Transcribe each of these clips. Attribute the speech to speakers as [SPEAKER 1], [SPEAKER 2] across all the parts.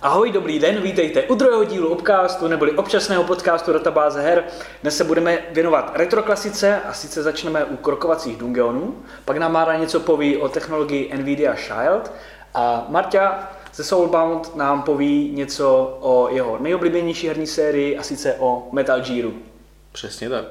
[SPEAKER 1] Ahoj, dobrý den, vítejte u druhého dílu Upcastu, neboli občasného podcastu Databáze her. Dnes se budeme věnovat retroklasice a sice začneme u krokovacích dungeonů. Pak nám Mára něco poví o technologii Nvidia Shield a Marta ze Soulbound nám poví něco o jeho nejoblíbenější herní sérii a sice o Metal Gearu.
[SPEAKER 2] Přesně tak.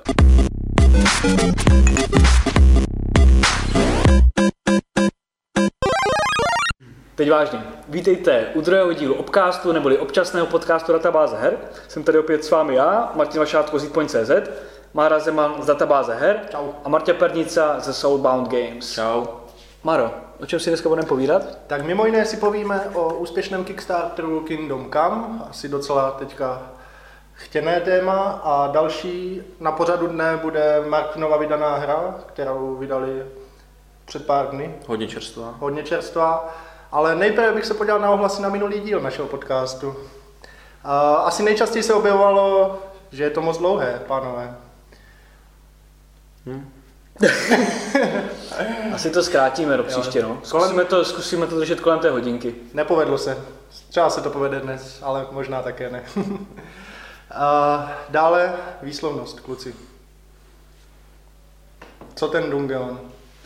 [SPEAKER 1] Teď vážně, vítejte u druhého dílu Upcastu, neboli občasného podcastu Databáze her. Jsem tady opět s vámi já, Martin Vašátko z Hitpoint.cz, Mára Zeman z Databáze her.
[SPEAKER 3] Čau.
[SPEAKER 1] A Marta Pernica ze Soulbound Games.
[SPEAKER 2] Čau.
[SPEAKER 1] Maro, o čem si dneska budeme povídat?
[SPEAKER 3] Tak mimo jiné si povíme o úspěšném Kickstarteru Kingdom Come, asi docela teďka chtěné téma, a další na pořadu dne bude Martinova vydaná hra, kterou vydali před pár dny. Hodně čerstvá. Ale nejprve bych se podíval na ohlasy na minulý díl našeho podcastu. Asi nejčastěji se objevovalo, že je to moc dlouhé, pánové.
[SPEAKER 1] Asi to zkrátíme do příště, no. Zkusíme to držet kolem té hodinky.
[SPEAKER 3] Nepovedlo se. Třeba se to povede dnes, ale možná také ne. Dále výslovnost, kluci. Co ten dungeon?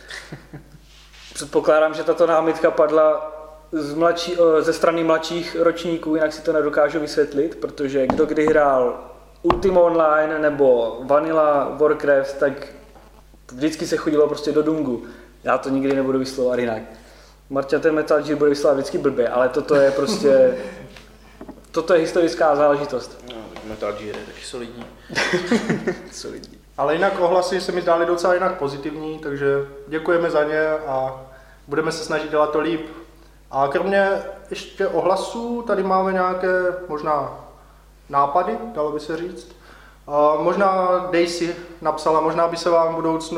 [SPEAKER 1] Předpokládám, že tato námitka padla ze strany mladších ročníků, jinak si to nedokážu vysvětlit, protože kdo kdy hrál Ultima Online nebo Vanilla Warcraft, tak vždycky se chodilo prostě do dungu. Já to nikdy nebudu vyslovovat jinak. Marta ten Metal Gear bude vyslovovat vždycky blbě, ale toto je prostě... toto je historická záležitost.
[SPEAKER 2] No, Metal Gear je taky solidní.
[SPEAKER 1] Solidní.
[SPEAKER 3] Ale jinak ohlasy se mi zdály docela jinak pozitivní, takže děkujeme za ně a budeme se snažit dělat to líp. A kromě ještě ohlasů, tady máme nějaké možná nápady, dalo by se říct. Možná Daisy napsala, možná by se vám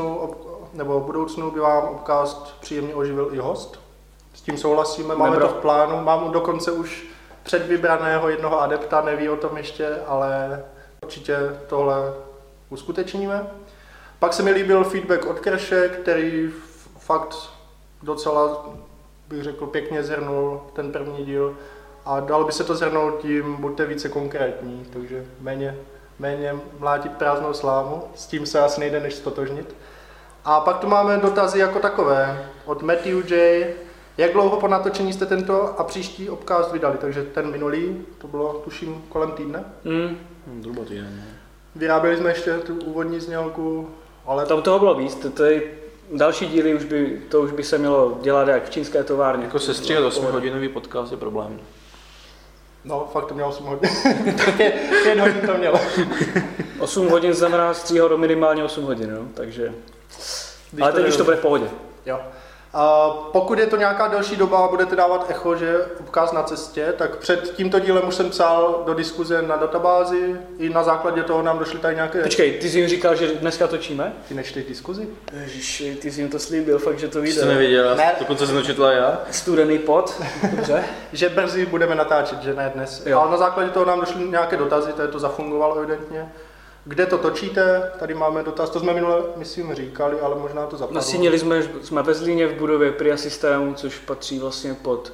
[SPEAKER 3] v budoucnu by vám Upcast příjemně oživil i host. S tím souhlasíme, máme to v plánu, mám dokonce už předvybraného jednoho adepta, neví o tom ještě, ale určitě tohle uskutečníme. Pak se mi líbil feedback od Crashe, který fakt docela, bych řekl, pěkně zhrnul ten první díl a dalo by se to zhrnout tím, buďte více konkrétní, takže méně mlátit prázdnou slámu, s tím se asi nejde než stotožnit. A pak tu máme dotazy jako takové od Matthew J. Jak dlouho po natočení jste tento a příští Upcast vydali? Takže ten minulý, to bylo tuším kolem týdne.
[SPEAKER 2] Zhruba týden.
[SPEAKER 3] Vyráběli jsme ještě tu úvodní znělku, ale...
[SPEAKER 1] Tam toho bylo víc, další díly už by se mělo dělat jak v čínské továrně.
[SPEAKER 2] Jako sestříhat 8hodinový podcast je problém.
[SPEAKER 3] No, fakt to mělo 8 hodin. 5 hodin to mělo.
[SPEAKER 1] 8 hodin znamená stříhat do minimálně 8 hodin, no, takže... Ale teď už to bude v pohodě.
[SPEAKER 3] Jo. Pokud je to nějaká delší doba a budete dávat echo, že Upcast na cestě, tak před tímto dílem už jsem psal do diskuze na databázi, i na základě toho nám došly tady nějaké...
[SPEAKER 1] Počkej, ty jsi jim říkal, že dneska točíme?
[SPEAKER 3] Ty nečteš diskuzi?
[SPEAKER 1] Ježiši, ty jsi jim to slíbil, fakt, že to vyjde.
[SPEAKER 2] Jsi to neviděl, dokonce jsem to četla já.
[SPEAKER 1] Studený pot, dobře.
[SPEAKER 3] Že brzy budeme natáčet, že ne dnes. Jo. Ale na základě toho nám došly nějaké dotazy, tady to zafungovalo evidentně. Kde to točíte? Tady máme dotaz, to jsme minule, myslím, říkali, ale možná to zapadlo.
[SPEAKER 1] Nasínili jsme ve Zlíně v budově Pria Systému, což patří vlastně pod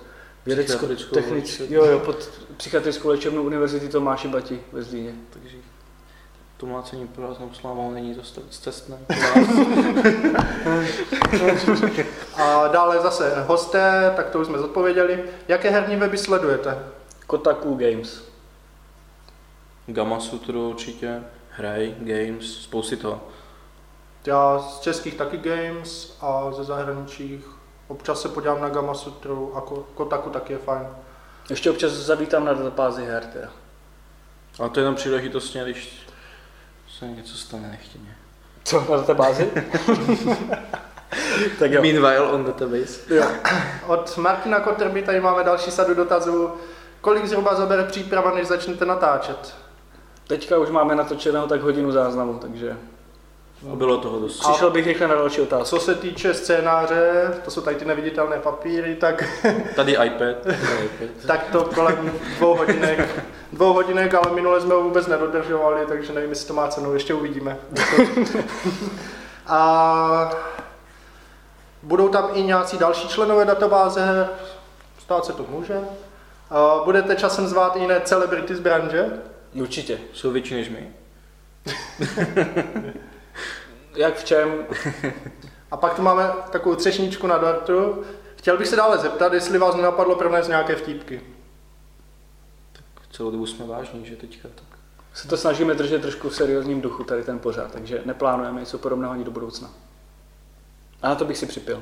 [SPEAKER 1] pod psychiatrickou léčebnou univerzity Tomáše Bati ve Zlíně.
[SPEAKER 2] Takže to mlácení prázdnou slámou není dost cestné.
[SPEAKER 3] A dále zase hosté, tak to už jsme zodpověděli. Jaké herní weby sledujete?
[SPEAKER 1] Kotaku Games.
[SPEAKER 2] Gamasutra určitě. Hry, Games, spousty toho.
[SPEAKER 3] Já z českých taky Games a ze zahraničích občas se podívám na Gamasutru a Kotaku taky je fajn.
[SPEAKER 1] Ještě občas zavítám na databázi her teda.
[SPEAKER 2] Ale to je jenom příležitostně, když se něco stane nechtěně.
[SPEAKER 1] Co, na databázi? Tak jo.
[SPEAKER 2] Meanwhile on database.
[SPEAKER 3] Jo. Od Martina Kotrby tady máme další sadu dotazů. Kolik zhruba zabere příprava, než začnete natáčet?
[SPEAKER 1] Teďka už máme natočeného tak hodinu záznamu, takže...
[SPEAKER 2] A bylo toho dost.
[SPEAKER 1] Přišel bych rychle na další otázku.
[SPEAKER 3] Co se týče scénáře, to jsou tady ty neviditelné papíry, tak...
[SPEAKER 2] Tady iPad.
[SPEAKER 3] Tak to kolem 2 hodinek, ale minule jsme ho vůbec nedodržovali, takže nevím, jestli to má cenu, ještě uvidíme. A budou tam i nějací další členové databáze, stát se to může. Budete časem zvát i jiné celebrity z branže?
[SPEAKER 1] Určitě.
[SPEAKER 2] Jsou větší než my.
[SPEAKER 1] Jak v čem?
[SPEAKER 3] A pak tu máme takovou třešničku na dortu. Chtěl bych se dále zeptat, jestli vás nenapadlo pronést nějaké vtípky.
[SPEAKER 2] Celou dobu jsme vážní, že teďka tak.
[SPEAKER 1] Se to snažíme držet trošku v seriózním duchu tady ten pořád, takže neplánujeme něco podobného ani do budoucna. A na to bych si připil.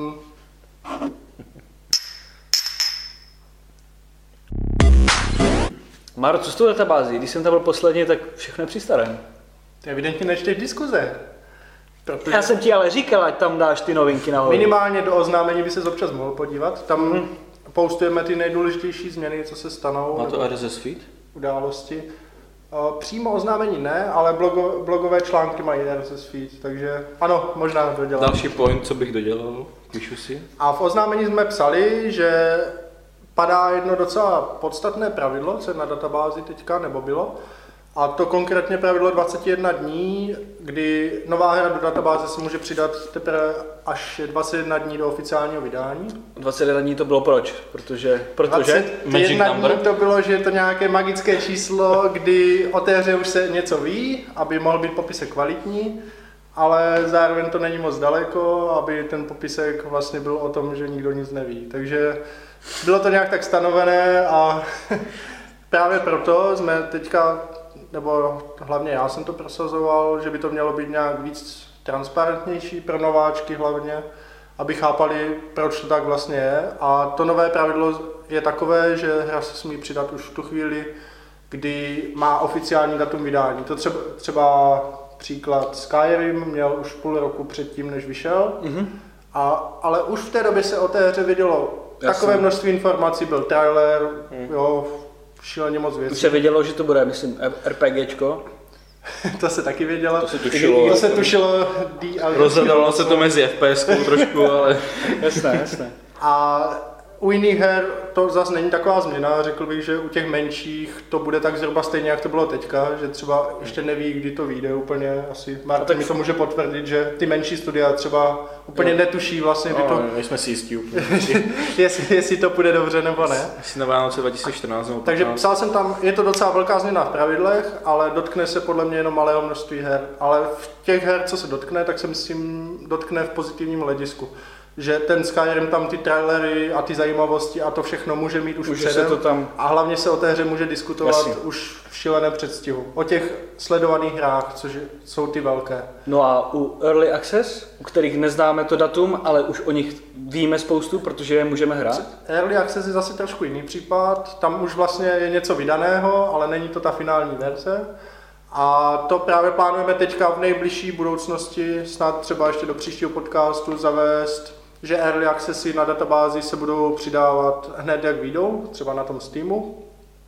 [SPEAKER 1] Máro, co s tou databází? Když jsem tam byl posledně, tak všechno je při starém.
[SPEAKER 3] Ty evidentně nečteš diskuze.
[SPEAKER 1] Já jsem ti ale říkal, ať tam dáš ty novinky nahoru.
[SPEAKER 3] Minimálně do oznámení by se občas mohl podívat. Tam postujeme ty nejdůležitější změny, co se stanou.
[SPEAKER 2] Má to RSS feed?
[SPEAKER 3] Události. Přímo oznámení ne, ale blogové články mají RSS feed, takže ano, možná dodělám.
[SPEAKER 2] Další point, co bych dodělal, píšu si.
[SPEAKER 3] A v oznámení jsme psali, že padá jedno docela podstatné pravidlo, co je na databázi teďka, nebo bylo. A to konkrétně pravidlo 21 dní, kdy nová hra do databáze se může přidat teprve až 21 dní do oficiálního vydání.
[SPEAKER 1] 21 dní to bylo proč? Protože
[SPEAKER 3] 21 dní to bylo, že je to nějaké magické číslo, kdy o té hře už se něco ví, aby mohl být popisek kvalitní, ale zároveň to není moc daleko, aby ten popisek vlastně byl o tom, že nikdo nic neví. Takže bylo to nějak tak stanovené a právě proto jsme teďka, nebo hlavně já jsem to prosazoval, že by to mělo být nějak víc transparentnější pro nováčky hlavně, aby chápali, proč to tak vlastně je. A to nové pravidlo je takové, že hra se smí přidat už v tu chvíli, kdy má oficiální datum vydání. To třeba příklad Skyrim měl už půl roku předtím, než vyšel, ale už v té době se o té hře vědělo takové množství informací, byl trailer, jo, šíleně moc věcí.
[SPEAKER 1] Už se vědělo, že to bude, myslím, RPGčko.
[SPEAKER 3] To se taky vědělo.
[SPEAKER 2] To se tušilo. Rozhodovalo se to mezi FPS-kou trošku, ale...
[SPEAKER 1] Jasné.
[SPEAKER 3] A u jiných her to zase není taková změna, řekl bych, že u těch menších to bude tak zhruba stejně, jak to bylo teďka, že třeba ještě neví, kdy to vyjde úplně, asi Martin mi to může potvrdit, že ty menší studia třeba úplně netuší vlastně, kdy to...
[SPEAKER 2] Nejsme si jistí úplně.
[SPEAKER 3] jestli to půjde dobře nebo ne.
[SPEAKER 2] Asi na Vánoce 2014 nebo 15.
[SPEAKER 3] Takže psal jsem tam, je to docela velká změna v pravidlech, ale dotkne se podle mě jenom malého množství her, ale v těch her, co se dotkne, tak se myslím dotkne v pozitivním hledisku. Že ten Skyrim tam ty trailery a ty zajímavosti a to všechno může mít už předem
[SPEAKER 1] to tam...
[SPEAKER 3] a hlavně se o té hře může diskutovat už v šíleném předstihu. O těch sledovaných hrách, což jsou ty velké.
[SPEAKER 1] No a u Early Access, u kterých neznáme to datum, ale už o nich víme spoustu, protože je můžeme hrát?
[SPEAKER 3] Early Access je zase trošku jiný případ, tam už vlastně je něco vydaného, ale není to ta finální verze. A to právě plánujeme teďka v nejbližší budoucnosti, snad třeba ještě do příštího podcastu zavést, že Early Accessy na databázi se budou přidávat hned, jak vyjdou, třeba na tom Steamu.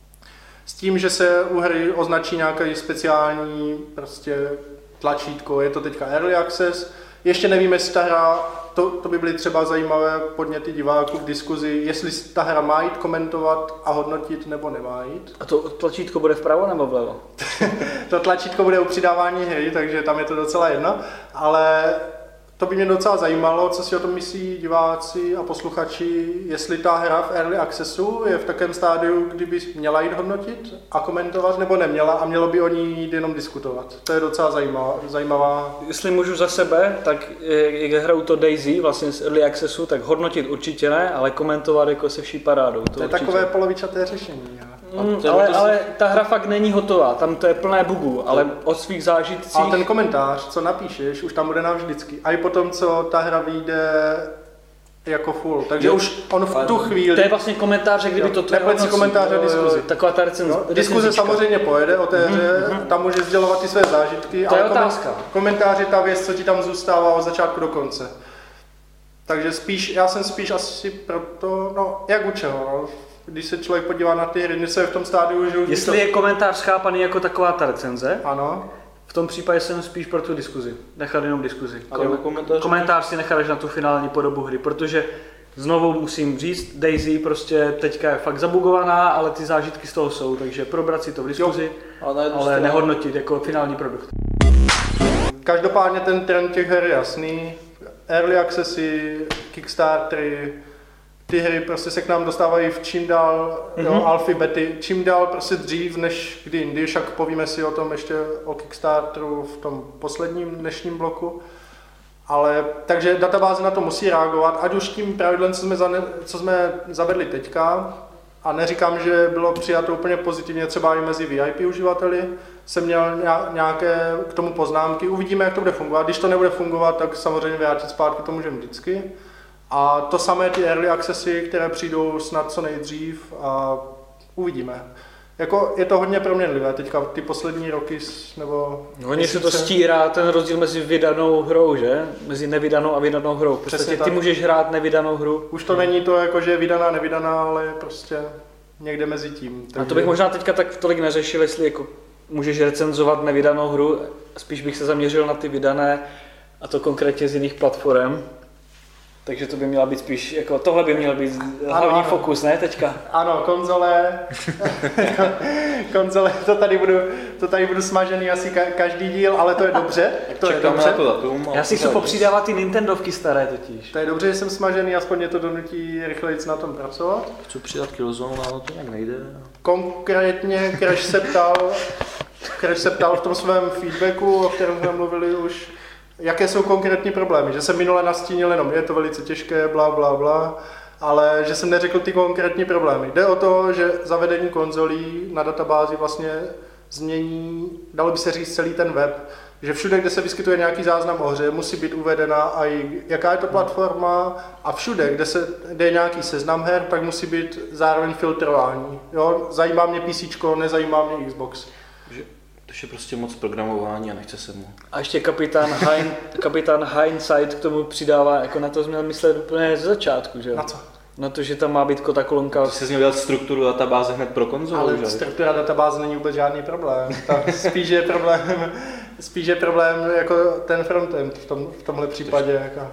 [SPEAKER 3] S tím, že se u hry označí nějaký speciální prostě tlačítko, je to teďka Early Access. Ještě nevíme, jestli ta hra, to by byly třeba zajímavé podněty diváků v diskuzi, jestli ta hra má jít komentovat a hodnotit, nebo nemá jít.
[SPEAKER 1] A to tlačítko bude vpravo nebo vlevo?
[SPEAKER 3] To tlačítko bude u přidávání hry, takže tam je to docela jedno, ale to by mě docela zajímalo, co si o tom myslí diváci a posluchači, jestli ta hra v Early Accessu je v takovém stádiu, kdyby měla jít hodnotit a komentovat, nebo neměla a mělo by o ní jít jenom diskutovat. To je docela zajímavá.
[SPEAKER 1] Jestli můžu za sebe, tak jak hraju to DayZ vlastně z Early Accessu, tak hodnotit určitě ne, ale komentovat jako se vší parádou.
[SPEAKER 3] To je takové polovičaté řešení.
[SPEAKER 1] Ale ta hra fakt není hotová, tam to je plné bugů, ale o svých zážitcích...
[SPEAKER 3] A ten komentář, co napíšeš, už tam bude navždycky. A i potom, co ta hra vyjde jako full. Takže už on v tu chvíli...
[SPEAKER 1] To je vlastně komentář, kdyby to
[SPEAKER 3] neplecí komentáře a diskuzi.
[SPEAKER 1] Taková ta
[SPEAKER 3] diskuze samozřejmě pojede o té hře, tam může sdělovat ty své zážitky,
[SPEAKER 1] to je
[SPEAKER 3] ale
[SPEAKER 1] otázka.
[SPEAKER 3] Komentář je ta věc, co ti tam zůstává od začátku do konce. Takže já jsem spíš asi proto, no jak u čeho, no. Když se člověk podívá na ty hry, když se je v tom stádiu, že už...
[SPEAKER 1] Jestli je komentář chápaný jako taková ta recenze,
[SPEAKER 3] ano.
[SPEAKER 1] V tom případě jsem spíš pro tu diskuzi. Nechat jenom diskuzi.
[SPEAKER 2] Komentář
[SPEAKER 1] si necháš na tu finální podobu hry, protože znovu musím říct, DayZ prostě teďka je fakt zabugovaná, ale ty zážitky z toho jsou, takže probrat si to v diskuzi, ale nehodnotit jako finální produkt.
[SPEAKER 3] Každopádně ten trend těch her je jasný. Early Accessy, Kickstartery, ty hry prostě se k nám dostávají v čím dál alfy, bety, čím dál prostě dřív než kdy jindy, však povíme si o tom ještě o Kickstarteru v tom posledním dnešním bloku. Ale takže databáze na to musí reagovat, ať už tím pravidlem, co jsme zavedli teďka, a neříkám, že bylo přijato úplně pozitivně třeba i mezi VIP uživateli, jsem měl nějaké k tomu poznámky, uvidíme, jak to bude fungovat. Když to nebude fungovat, tak samozřejmě vrátit zpátky to můžeme vždycky. A to samé ty early accessy, které přijdou snad co nejdřív a uvidíme. Jako je to hodně proměnlivé teďka ty poslední roky, nebo...
[SPEAKER 1] Hodně se to stírá, ten rozdíl mezi vydanou hrou, že? Mezi nevydanou a vydanou hrou. V podstatě ty můžeš hrát nevydanou hru.
[SPEAKER 3] Už to není to, jako, že je vydaná, nevydaná, ale je prostě někde mezi tím.
[SPEAKER 1] Takže... A to bych možná teďka tak tolik neřešil, jestli jako můžeš recenzovat nevydanou hru, spíš bych se zaměřil na ty vydané, a to konkrétně z jiných platform. Takže to by měla být spíš, jako tohle by měl být hlavní fokus, ne teďka?
[SPEAKER 3] Ano, konzole, to tady budu smažený asi každý díl, ale to je dobře.
[SPEAKER 2] Čekáme na to datum.
[SPEAKER 1] Já si chci popřidávat ty Nintendovky staré totiž.
[SPEAKER 3] To je dobře, že jsem smažený, aspoň mě to donutí rychleji na tom pracovat.
[SPEAKER 2] Chci přidat Killzone, ale to nějak nejde.
[SPEAKER 3] Konkrétně Crash se ptal v tom svém feedbacku, o kterém jsme mluvili už, jaké jsou konkrétní problémy, že jsem minule nastínil jenom, je to velice těžké, bla, bla, bla, ale že jsem neřekl ty konkrétní problémy. Jde o to, že zavedení konzolí na databázi vlastně změní, dalo by se říct, celý ten web, že všude, kde se vyskytuje nějaký záznam o hře, musí být uvedena i jaká je to platforma, a všude, kde je nějaký seznam her, tak musí být zároveň filtrování. Jo? Zajímá mě PCčko, nezajímá mě Xbox.
[SPEAKER 2] To je prostě moc programování a nechce se mu.
[SPEAKER 1] A ještě kapitán Hindsight k tomu přidává, jako na to jsme měli myslet úplně ze začátku, že jo?
[SPEAKER 3] Na co?
[SPEAKER 1] Na to, že tam má být ta kolonka.
[SPEAKER 2] Ty jsi měl dělat strukturu databáze hned pro konzolu,
[SPEAKER 3] ale
[SPEAKER 2] že?
[SPEAKER 3] Struktura databáze není vůbec žádný problém. Spíš je problém jako ten frontend v tomhle případě. Jako.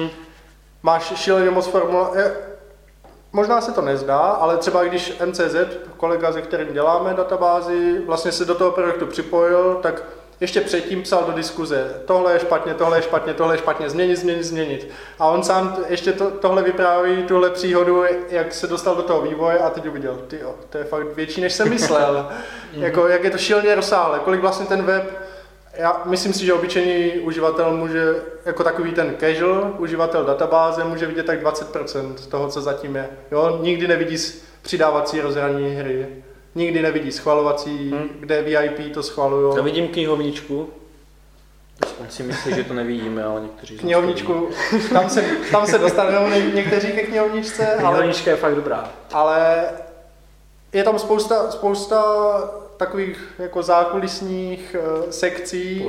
[SPEAKER 3] Máš šíleně moc formula. Možná se to nezdá, ale třeba když MCZ, kolega, se kterým děláme databázi, vlastně se do toho projektu připojil, tak ještě předtím psal do diskuze, tohle je špatně, tohle je špatně, tohle je špatně, změnit. A on sám ještě tohle vypráví, tuhle příhodu, jak se dostal do toho vývoje a teď uviděl, tyjo, to je fakt větší, než jsem myslel. Jako, jak je to šíleně rozsáhlé, kolik vlastně ten web, já myslím si, že obyčejný uživatel může, jako takový ten casual uživatel databáze, může vidět tak 20% toho, co zatím je. Jo? Nikdy nevidí přidávací rozhraní hry, nikdy nevidí schvalovací, kde VIP to schvalují.
[SPEAKER 1] Já vidím knihovničku.
[SPEAKER 2] On si myslí, že to nevidíme, ale někteří...
[SPEAKER 3] Knihovničku, tam se dostanou někteří ke knihovničce.
[SPEAKER 1] Knihovnička je fakt dobrá.
[SPEAKER 3] Ale je tam spousta takových jako zákulisních sekcí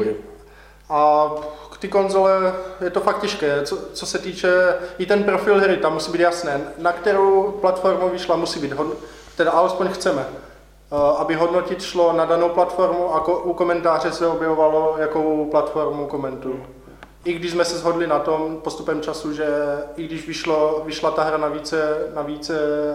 [SPEAKER 3] a ty konzole je to fakt těžké, co se týče i ten profil hry, tam musí být jasné, na kterou platformu vyšla, musí být, teda alespoň chceme, aby hodnotit šlo na danou platformu a u komentáře se objevovalo, jakou platformu komentuju. I když jsme se shodli na tom postupem času, že i když vyšla ta hra na více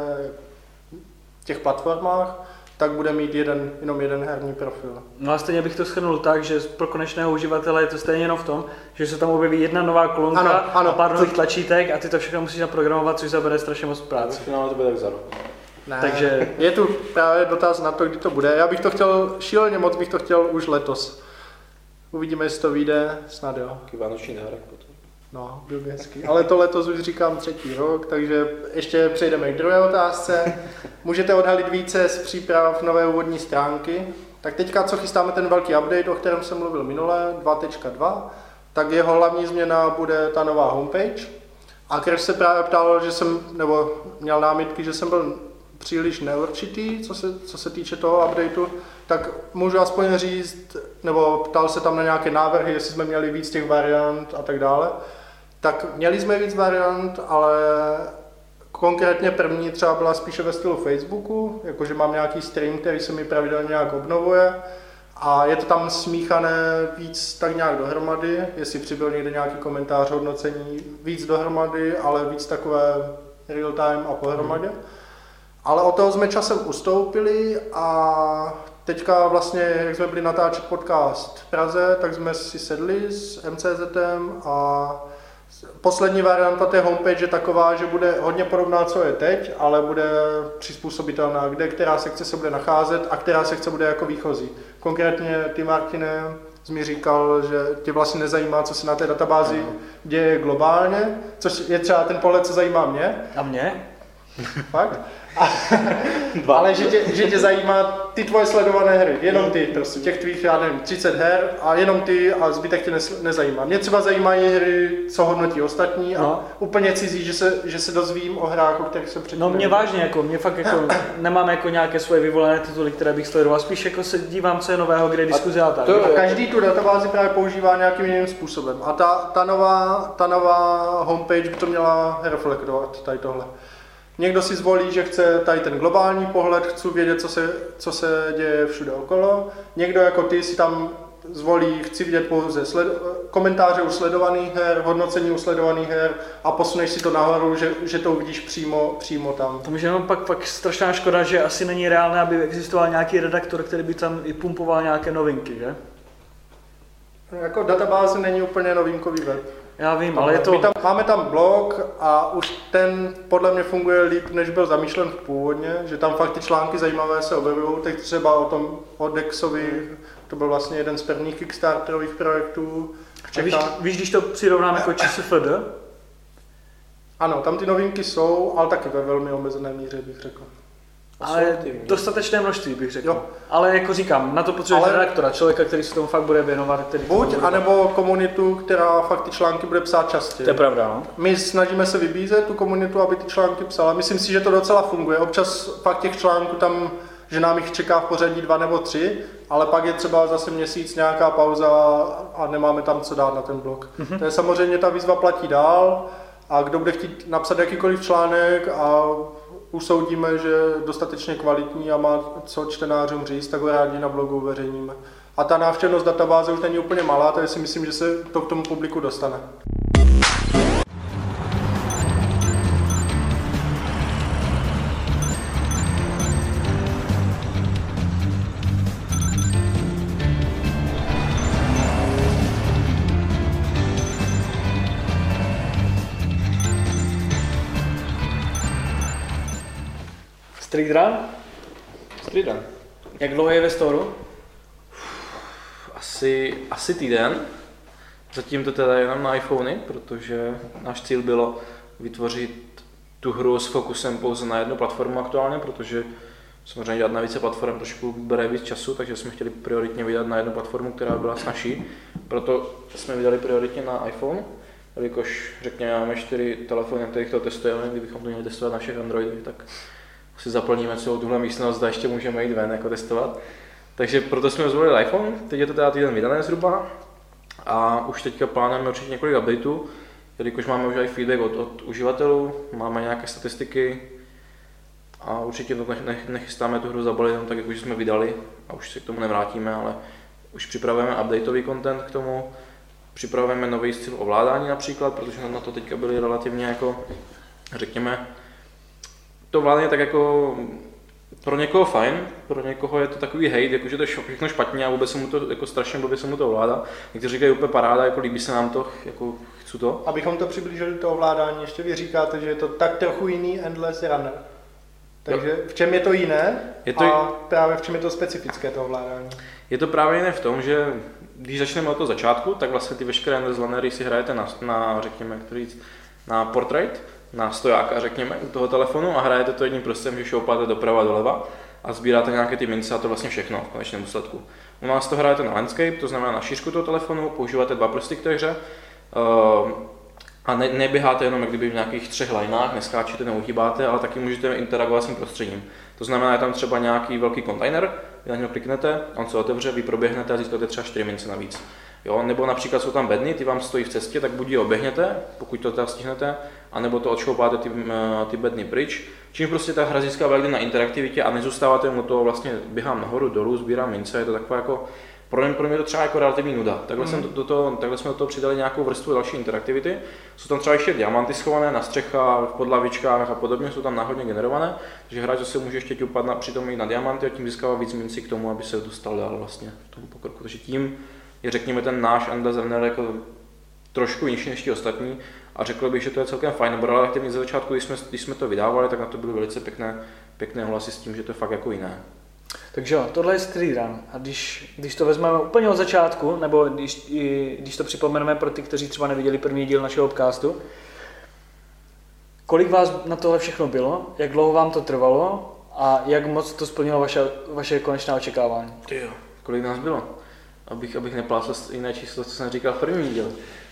[SPEAKER 3] těch platformách, tak bude mít jenom jeden herní profil.
[SPEAKER 1] No a stejně bych to shrnul tak, že pro konečného uživatele je to stejně jenom v tom, že se tam objeví jedna nová kolonka a pár nových tlačítek a ty to všechno musíš naprogramovat, což zabere strašně moc práce.
[SPEAKER 2] No, to bude tak za rok.
[SPEAKER 3] Ne, takže je tu právě dotaz na to, kdy to bude. Já bych to chtěl, šíleně moc bych to chtěl už letos. Uvidíme, jestli to vyjde, snad jo.
[SPEAKER 2] Taký vánoční dárek potom.
[SPEAKER 3] No, byl by hezký. Ale to letos už říkám 3. rok, takže ještě přejdeme k druhé otázce. Můžete odhalit více z příprav nové úvodní stránky. Tak teďka, co chystáme ten velký update, o kterém jsem mluvil minule, 2.2, tak jeho hlavní změna bude ta nová homepage. A Crash se právě ptal, nebo měl námitky, že jsem byl příliš neurčitý, co se týče toho updateu, tak můžu aspoň říct, nebo ptal se tam na nějaké návrhy, jestli jsme měli víc těch variant a tak dále. Tak měli jsme víc variant, ale konkrétně první třeba byla spíše ve stylu Facebooku, jakože mám nějaký stream, který se mi pravidelně nějak obnovuje a je to tam smíchané víc tak nějak dohromady, jestli přibyl někde nějaký komentář, hodnocení, víc dohromady, ale víc takové real time a pohromadě. Ale od toho jsme časem ustoupili a teďka vlastně, jak jsme byli natáčet podcast v Praze, tak jsme si sedli s MCZem a Poslední varianta té homepage je taková, že bude hodně podobná, co je teď, ale bude přizpůsobitelná, kde která sekce se bude nacházet a která sekce bude jako výchozí. Konkrétně ty, Martine, jsi mi říkal, že tě vlastně nezajímá, co se na té databázi děje globálně, což je třeba ten pohled, co zajímá mě.
[SPEAKER 1] A mě?
[SPEAKER 3] Fakt? Ale že tě zajímá ty tvoje sledované hry, jenom ty, prostě těch tvých, já nevím, 30 her a jenom ty a zbytek tě nezajímá. Mě třeba zajímají hry, co hodnotí ostatní a úplně cizí, že se dozvím o hrách, o kterých se předtím.
[SPEAKER 1] No mě vážně, jako, mě fakt jako, nemám jako nějaké svoje vyvolené tituly, které bych sledoval, spíš jako se dívám, co je nového, kde je diskuze a tak.
[SPEAKER 3] A každý tu databázi právě používá nějakým jiným způsobem a ta nová homepage by to měla reflektovat, tady tohle. Někdo si zvolí, že chce tady ten globální pohled, chci vědět, co se děje všude okolo. Někdo jako ty si tam zvolí, chci vidět pouze komentáře u sledovaných her, hodnocení u sledovaných her a posuneš si to nahoru, že to uvidíš přímo tam.
[SPEAKER 1] To může jenom pak strašná škoda, že asi není reálné, aby existoval nějaký redaktor, který by tam i pumpoval nějaké novinky, že?
[SPEAKER 3] Jako databáze není úplně novinkový web.
[SPEAKER 1] Já vím, ale je to...
[SPEAKER 3] Máme tam blog a už ten podle mě funguje líp, než byl zamýšlen původně, že tam fakt ty články zajímavé se objevují, teď třeba o Dexovi, to byl vlastně jeden z prvních kickstarterových projektů v Čechách.
[SPEAKER 1] Víš, když to přirovnáme jako ČSFD?
[SPEAKER 3] Ano, tam ty novinky jsou, ale taky ve velmi omezené míře, bych řekl.
[SPEAKER 1] Ale dostatečné množství, bych řekl. Jo. Ale jako říkám, na to potřebuješ redaktora, člověka, který se tomu fakt bude věnovat.
[SPEAKER 3] Buď, anebo komunitu, která fakt ty články bude psát častěji.
[SPEAKER 1] To je pravda, no.
[SPEAKER 3] My snažíme se vybízet tu komunitu, aby ty články psala. Myslím si, že to docela funguje. Občas fakt těch článků tam, že nám jich čeká v pořadí 2 nebo 3, ale pak je třeba zase měsíc nějaká pauza a nemáme tam co dát na ten blog. To je samozřejmě, ta výzva platí dál a kdo bude chtít napsat jakýkoliv článek a usoudíme, že je dostatečně kvalitní a má co čtenářům říct, tak ho rádi na blogu uveřejníme. A ta návštěvnost databáze už není úplně malá, takže si myslím, že se to k tomu publiku dostane.
[SPEAKER 1] Street Run?
[SPEAKER 2] Street Run.
[SPEAKER 1] Jak dlouho je ve storu?
[SPEAKER 2] Asi týden. Zatím to teda jenom na iPhony, protože náš cíl bylo vytvořit tu hru s fokusem pouze na jednu platformu aktuálně, protože samozřejmě dělat na více platform trošku bere víc času, takže jsme chtěli prioritně vydat na jednu platformu, která byla snazší. Proto jsme vydali prioritně na iPhone, jelikož řekněme máme 4 telefony, na kterých to testujeme, kdybychom to měli testovat na všech Androidech, tak si zaplníme celou tuhle místnost a ještě můžeme jít ven jako testovat. Takže proto jsme zvolili iPhone, teď je to teda týden vydané zhruba a už teďka plánujeme určitě několik updateů, jelikož máme už i feedback od uživatelů, máme nějaké statistiky a určitě to nechystáme tu hru zabalit jenom tak, jak už jsme vydali a už se k tomu nevrátíme, ale už připravujeme updateový content k tomu, připravujeme nový styl ovládání například, protože na to teďka byly relativně jako, řekněme, to ovládání tak jako pro někoho fajn, pro někoho je to takový hejt, jakože to je všechno špatně a vůbec se mu to, jako strašně blbě se mu to ovládá. Někteří říkají úplně paráda, jako líbí se nám to, jako chci to.
[SPEAKER 3] Abychom to přiblížili to ovládání, ještě vy říkáte, že je to tak trochu jiný Endless Runner. Takže v čem je to jiné a právě v čem je to specifické to ovládání?
[SPEAKER 2] Je to právě jiné v tom, že když začneme od toho začátku, tak vlastně ty veškeré Endless Runnery si hrajete na řekněme, jak to říct, na portrait, na stojáka, řekněme, u toho telefonu a hrajete to jedním prstem, že šoupáte doprava a doleva a sbíráte nějaké ty mince a to vlastně všechno v konečném důsledku. U nás to hrajete na landscape, to znamená na šířku toho telefonu, používáte 2 prsty k té hře a neběháte jenom jak kdyby v nějakých 3 lineách, neskáčete, neuhýbáte, ale taky můžete interagovat s tím prostředím. To znamená, je tam třeba nějaký velký kontejner, vy na něho kliknete, on se otevře, vy proběhnete a získáte třeba 4 mince navíc. Jo, nebo například jsou tam bedny, ty vám stojí v cestě, tak buď je oběhněte, pokud to teda stihnete, anebo to odšoupáte ty bedny pryč. Čím prostě ta hra získá velmi na interaktivitě a nezůstáváte mu to vlastně běhám nahoru, dolů, sbírám mince, je to taková jako, pro mě to třeba jako relativní nuda. Takhle jsme do toho přidali nějakou vrstvu další interaktivity. Jsou tam třeba ještě diamanty schované na střechách, v podlavičkách a podobně, jsou tam náhodně generované, takže hráč se může ještě ťupat přitom i na diamanty a tím získává víc mincí k tomu, aby se dostal dál vlastně v tom pokroku. Takže tím je řekněme ten náš Endless Runner jako trošku nižší než ti ostatní a řekl bych, že to je celkem fajn, nebo relativně ze začátku, když jsme to vydávali, tak na to byly velice pěkné hlasy s tím, že to je fakt jako jiné.
[SPEAKER 1] Takže jo, tohle je streetrun a když to vezmeme úplně od začátku, nebo když to připomeneme pro ty, kteří třeba neviděli první díl našeho podcastu, kolik vás na tohle všechno bylo, jak dlouho vám to trvalo a jak moc to splnilo vaše konečná očekávání?
[SPEAKER 2] Tyjo, kolik nás bylo? Abych neplácel jiné číslo, co jsem říkal v první díl.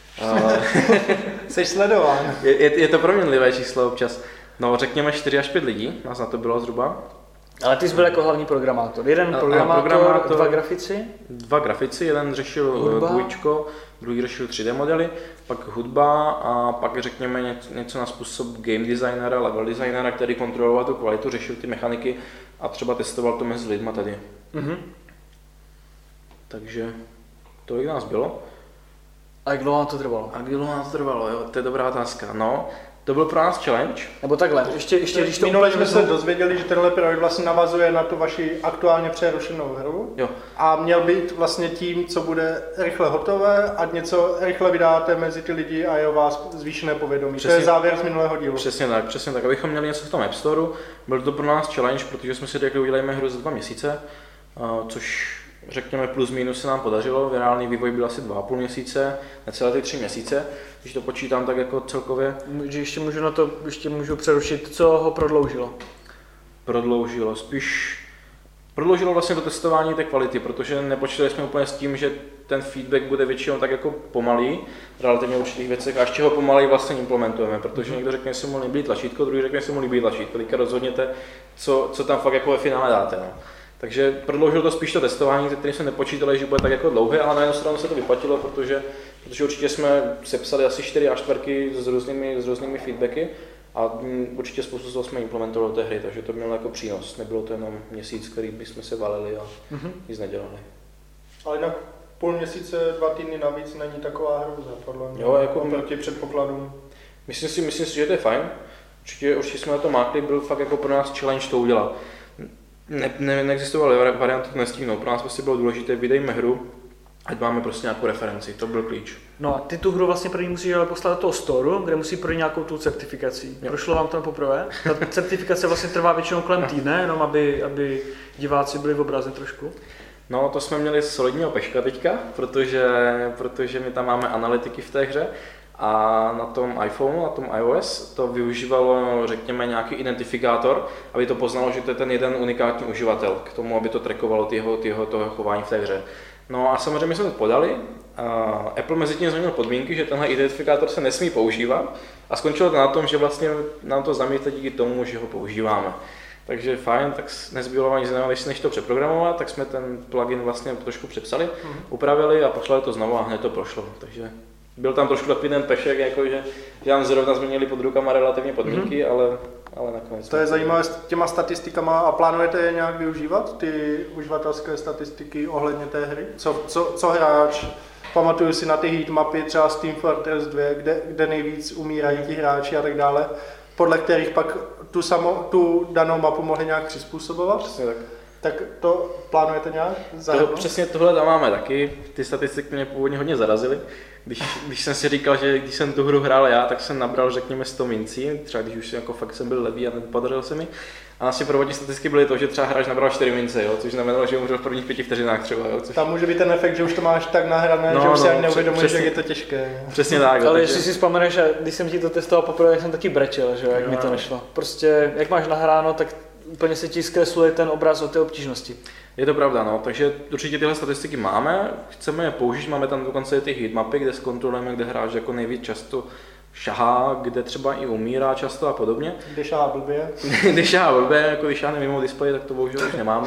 [SPEAKER 3] Jsi sledován.
[SPEAKER 2] Je to proměnlivé číslo občas. No, řekněme 4 až 5 lidí, nás na to bylo zhruba.
[SPEAKER 1] Ale ty jsi byl jako hlavní programátor. Jeden programátor, 2 grafici?
[SPEAKER 2] 2 grafici, jeden řešil GUIčko, druhý řešil 3D modely, pak hudba a pak řekněme něco na způsob game designera, level designera, který kontroloval tu kvalitu, řešil ty mechaniky a třeba testoval to mezi lidma tady.
[SPEAKER 1] Mm-hmm.
[SPEAKER 2] Takže tolik nás bylo.
[SPEAKER 1] A jak dlouho to trvalo?
[SPEAKER 2] Jo, to je dobrá otázka. No, to byl pro nás challenge.
[SPEAKER 1] Nebo takhle, ještě když to
[SPEAKER 3] minule jsme se dozvěděli, že tenhle projekt vlastně navazuje na tu vaši aktuálně přerušenou hru.
[SPEAKER 2] Jo.
[SPEAKER 3] A měl být vlastně tím, co bude rychle hotové a něco rychle vydáte mezi ty lidi a je o vás zvýšené povědomí. Přesně, to je závěr z minulého dílu.
[SPEAKER 2] Přesně tak. Abychom měli něco v tom App Storeu, byl to pro nás challenge, protože jsme si řekli, udělejme hru za 2 měsíce, což řekněme plus minus se nám podařilo, reálný vývoj byl asi 2,5 měsíce, necelé ty 3 měsíce, když to počítám tak jako celkově.
[SPEAKER 1] Ještě můžu přerušit, co ho prodloužilo?
[SPEAKER 2] Prodloužilo vlastně to testování té kvality, protože nepočítali jsme úplně s tím, že ten feedback bude většinou tak jako pomalý, relativně v určitých věcech, a ještě ho pomalej vlastně implementujeme, protože někdo řekne, že se mu líbí tlačítko, druhý řekne, že se mu líbí tlačítko, teďka rozhodněte, co tam fakt jako ve finále dáte. No. Takže prodloužilo to spíš to testování, ze kterým jsme nepočítali, že bude tak jako dlouhé, ale na jednu stranu se to vyplatilo, protože určitě jsme sepsali asi 4 A4 s různými feedbacky a určitě spoustu toho jsme implementovali do té hry, takže to mělo jako přínos. Nebylo to jenom měsíc, který bychom se valili a nic nedělali.
[SPEAKER 3] Ale jinak půl měsíce, 2 týdny navíc není taková hrůza, podle mě,
[SPEAKER 2] jako
[SPEAKER 3] proti předpokladům.
[SPEAKER 2] Myslím si, že to je fajn. Určitě jsme na to mákli, byl fakt jako pro nás challenge to udělat. Neexistovaly varianty to nestihnout. Pro nás prostě bylo důležité, vydejme hru, ať máme prostě nějakou referenci, to byl klíč.
[SPEAKER 1] No a ty tu hru vlastně první musíš ale poslat do toho storeu, kde musí projít nějakou tu certifikací. Jo. Prošlo vám to poprvé? Ta certifikace vlastně trvá většinou kolem týdne, jenom aby diváci byli v obraze trošku.
[SPEAKER 2] No, to jsme měli solidního peška teďka, protože my tam máme analytiky v té hře. A na tom iPhoneu, na tom iOS to využívalo, řekněme, nějaký identifikátor, aby to poznalo, že to je ten jeden unikátní uživatel, k tomu, aby to trackovalo toho chování v té hře. No a samozřejmě my jsme to podali, Apple mezi tím změnil podmínky, že tenhle identifikátor se nesmí používat a skončilo to na tom, že vlastně nám to zamítli díky tomu, že ho používáme. Takže fajn, tak nezbylo ani jiného, než to přeprogramovat, tak jsme ten plugin vlastně trošku přepsali, upravili a poslali to znovu a hned to prošlo. Takže byl tam trošku takový ten pešek, jako že nám zrovna změnili pod rukama relativně podmínky, ale nakonec.
[SPEAKER 3] To je zajímavé s těma statistikama a plánujete je nějak využívat, ty uživatelské statistiky ohledně té hry? Co hráč? Pamatuju si na ty heatmapy, třeba z Team Fortress 2, kde nejvíc umírají ti hráči a tak dále, podle kterých pak tu danou mapu mohli nějak přizpůsobovat?
[SPEAKER 2] Přesně tak.
[SPEAKER 3] Tak to plánujete nějak zahrnout?
[SPEAKER 2] Přesně tohle tam máme taky. Ty statistiky mě původně hodně zarazily. Když jsem si říkal, že když jsem tu hru hrál já, tak jsem nabral řekněme 100 mincí, třeba když už jako fakt jsem byl levý a nepodařil se mi. A naše prvotní statistiky byly to, že třeba hráč nabral 4 mince, jo, což znamenalo, že umřel v prvních 5 vteřinách třeba. Jo, což...
[SPEAKER 3] Tam může být ten efekt, že už to máš tak nahrané, že už si ani neuvědomuješ, jak je to těžké.
[SPEAKER 2] Přesně tak.
[SPEAKER 1] Ale jestli si vzpomeneš, když jsem ti to testoval poprvé, tak jsem taky brečel, že jak mi to nešlo. Prostě jak máš nahráno, tak úplně se ti zkresluje ten obraz o té obtížnosti.
[SPEAKER 2] Je to pravda, no, takže určitě tyhle statistiky máme, chceme je použít, máme tam dokonce ty heatmapy, kde zkontrolujeme, kde hráč jako nejvíc často šahá, kde třeba i umírá často a podobně.
[SPEAKER 3] Když šahá blbě.
[SPEAKER 2] Když šahá blbě, jako když šahne mimo displej, tak to bohužel už nemáme.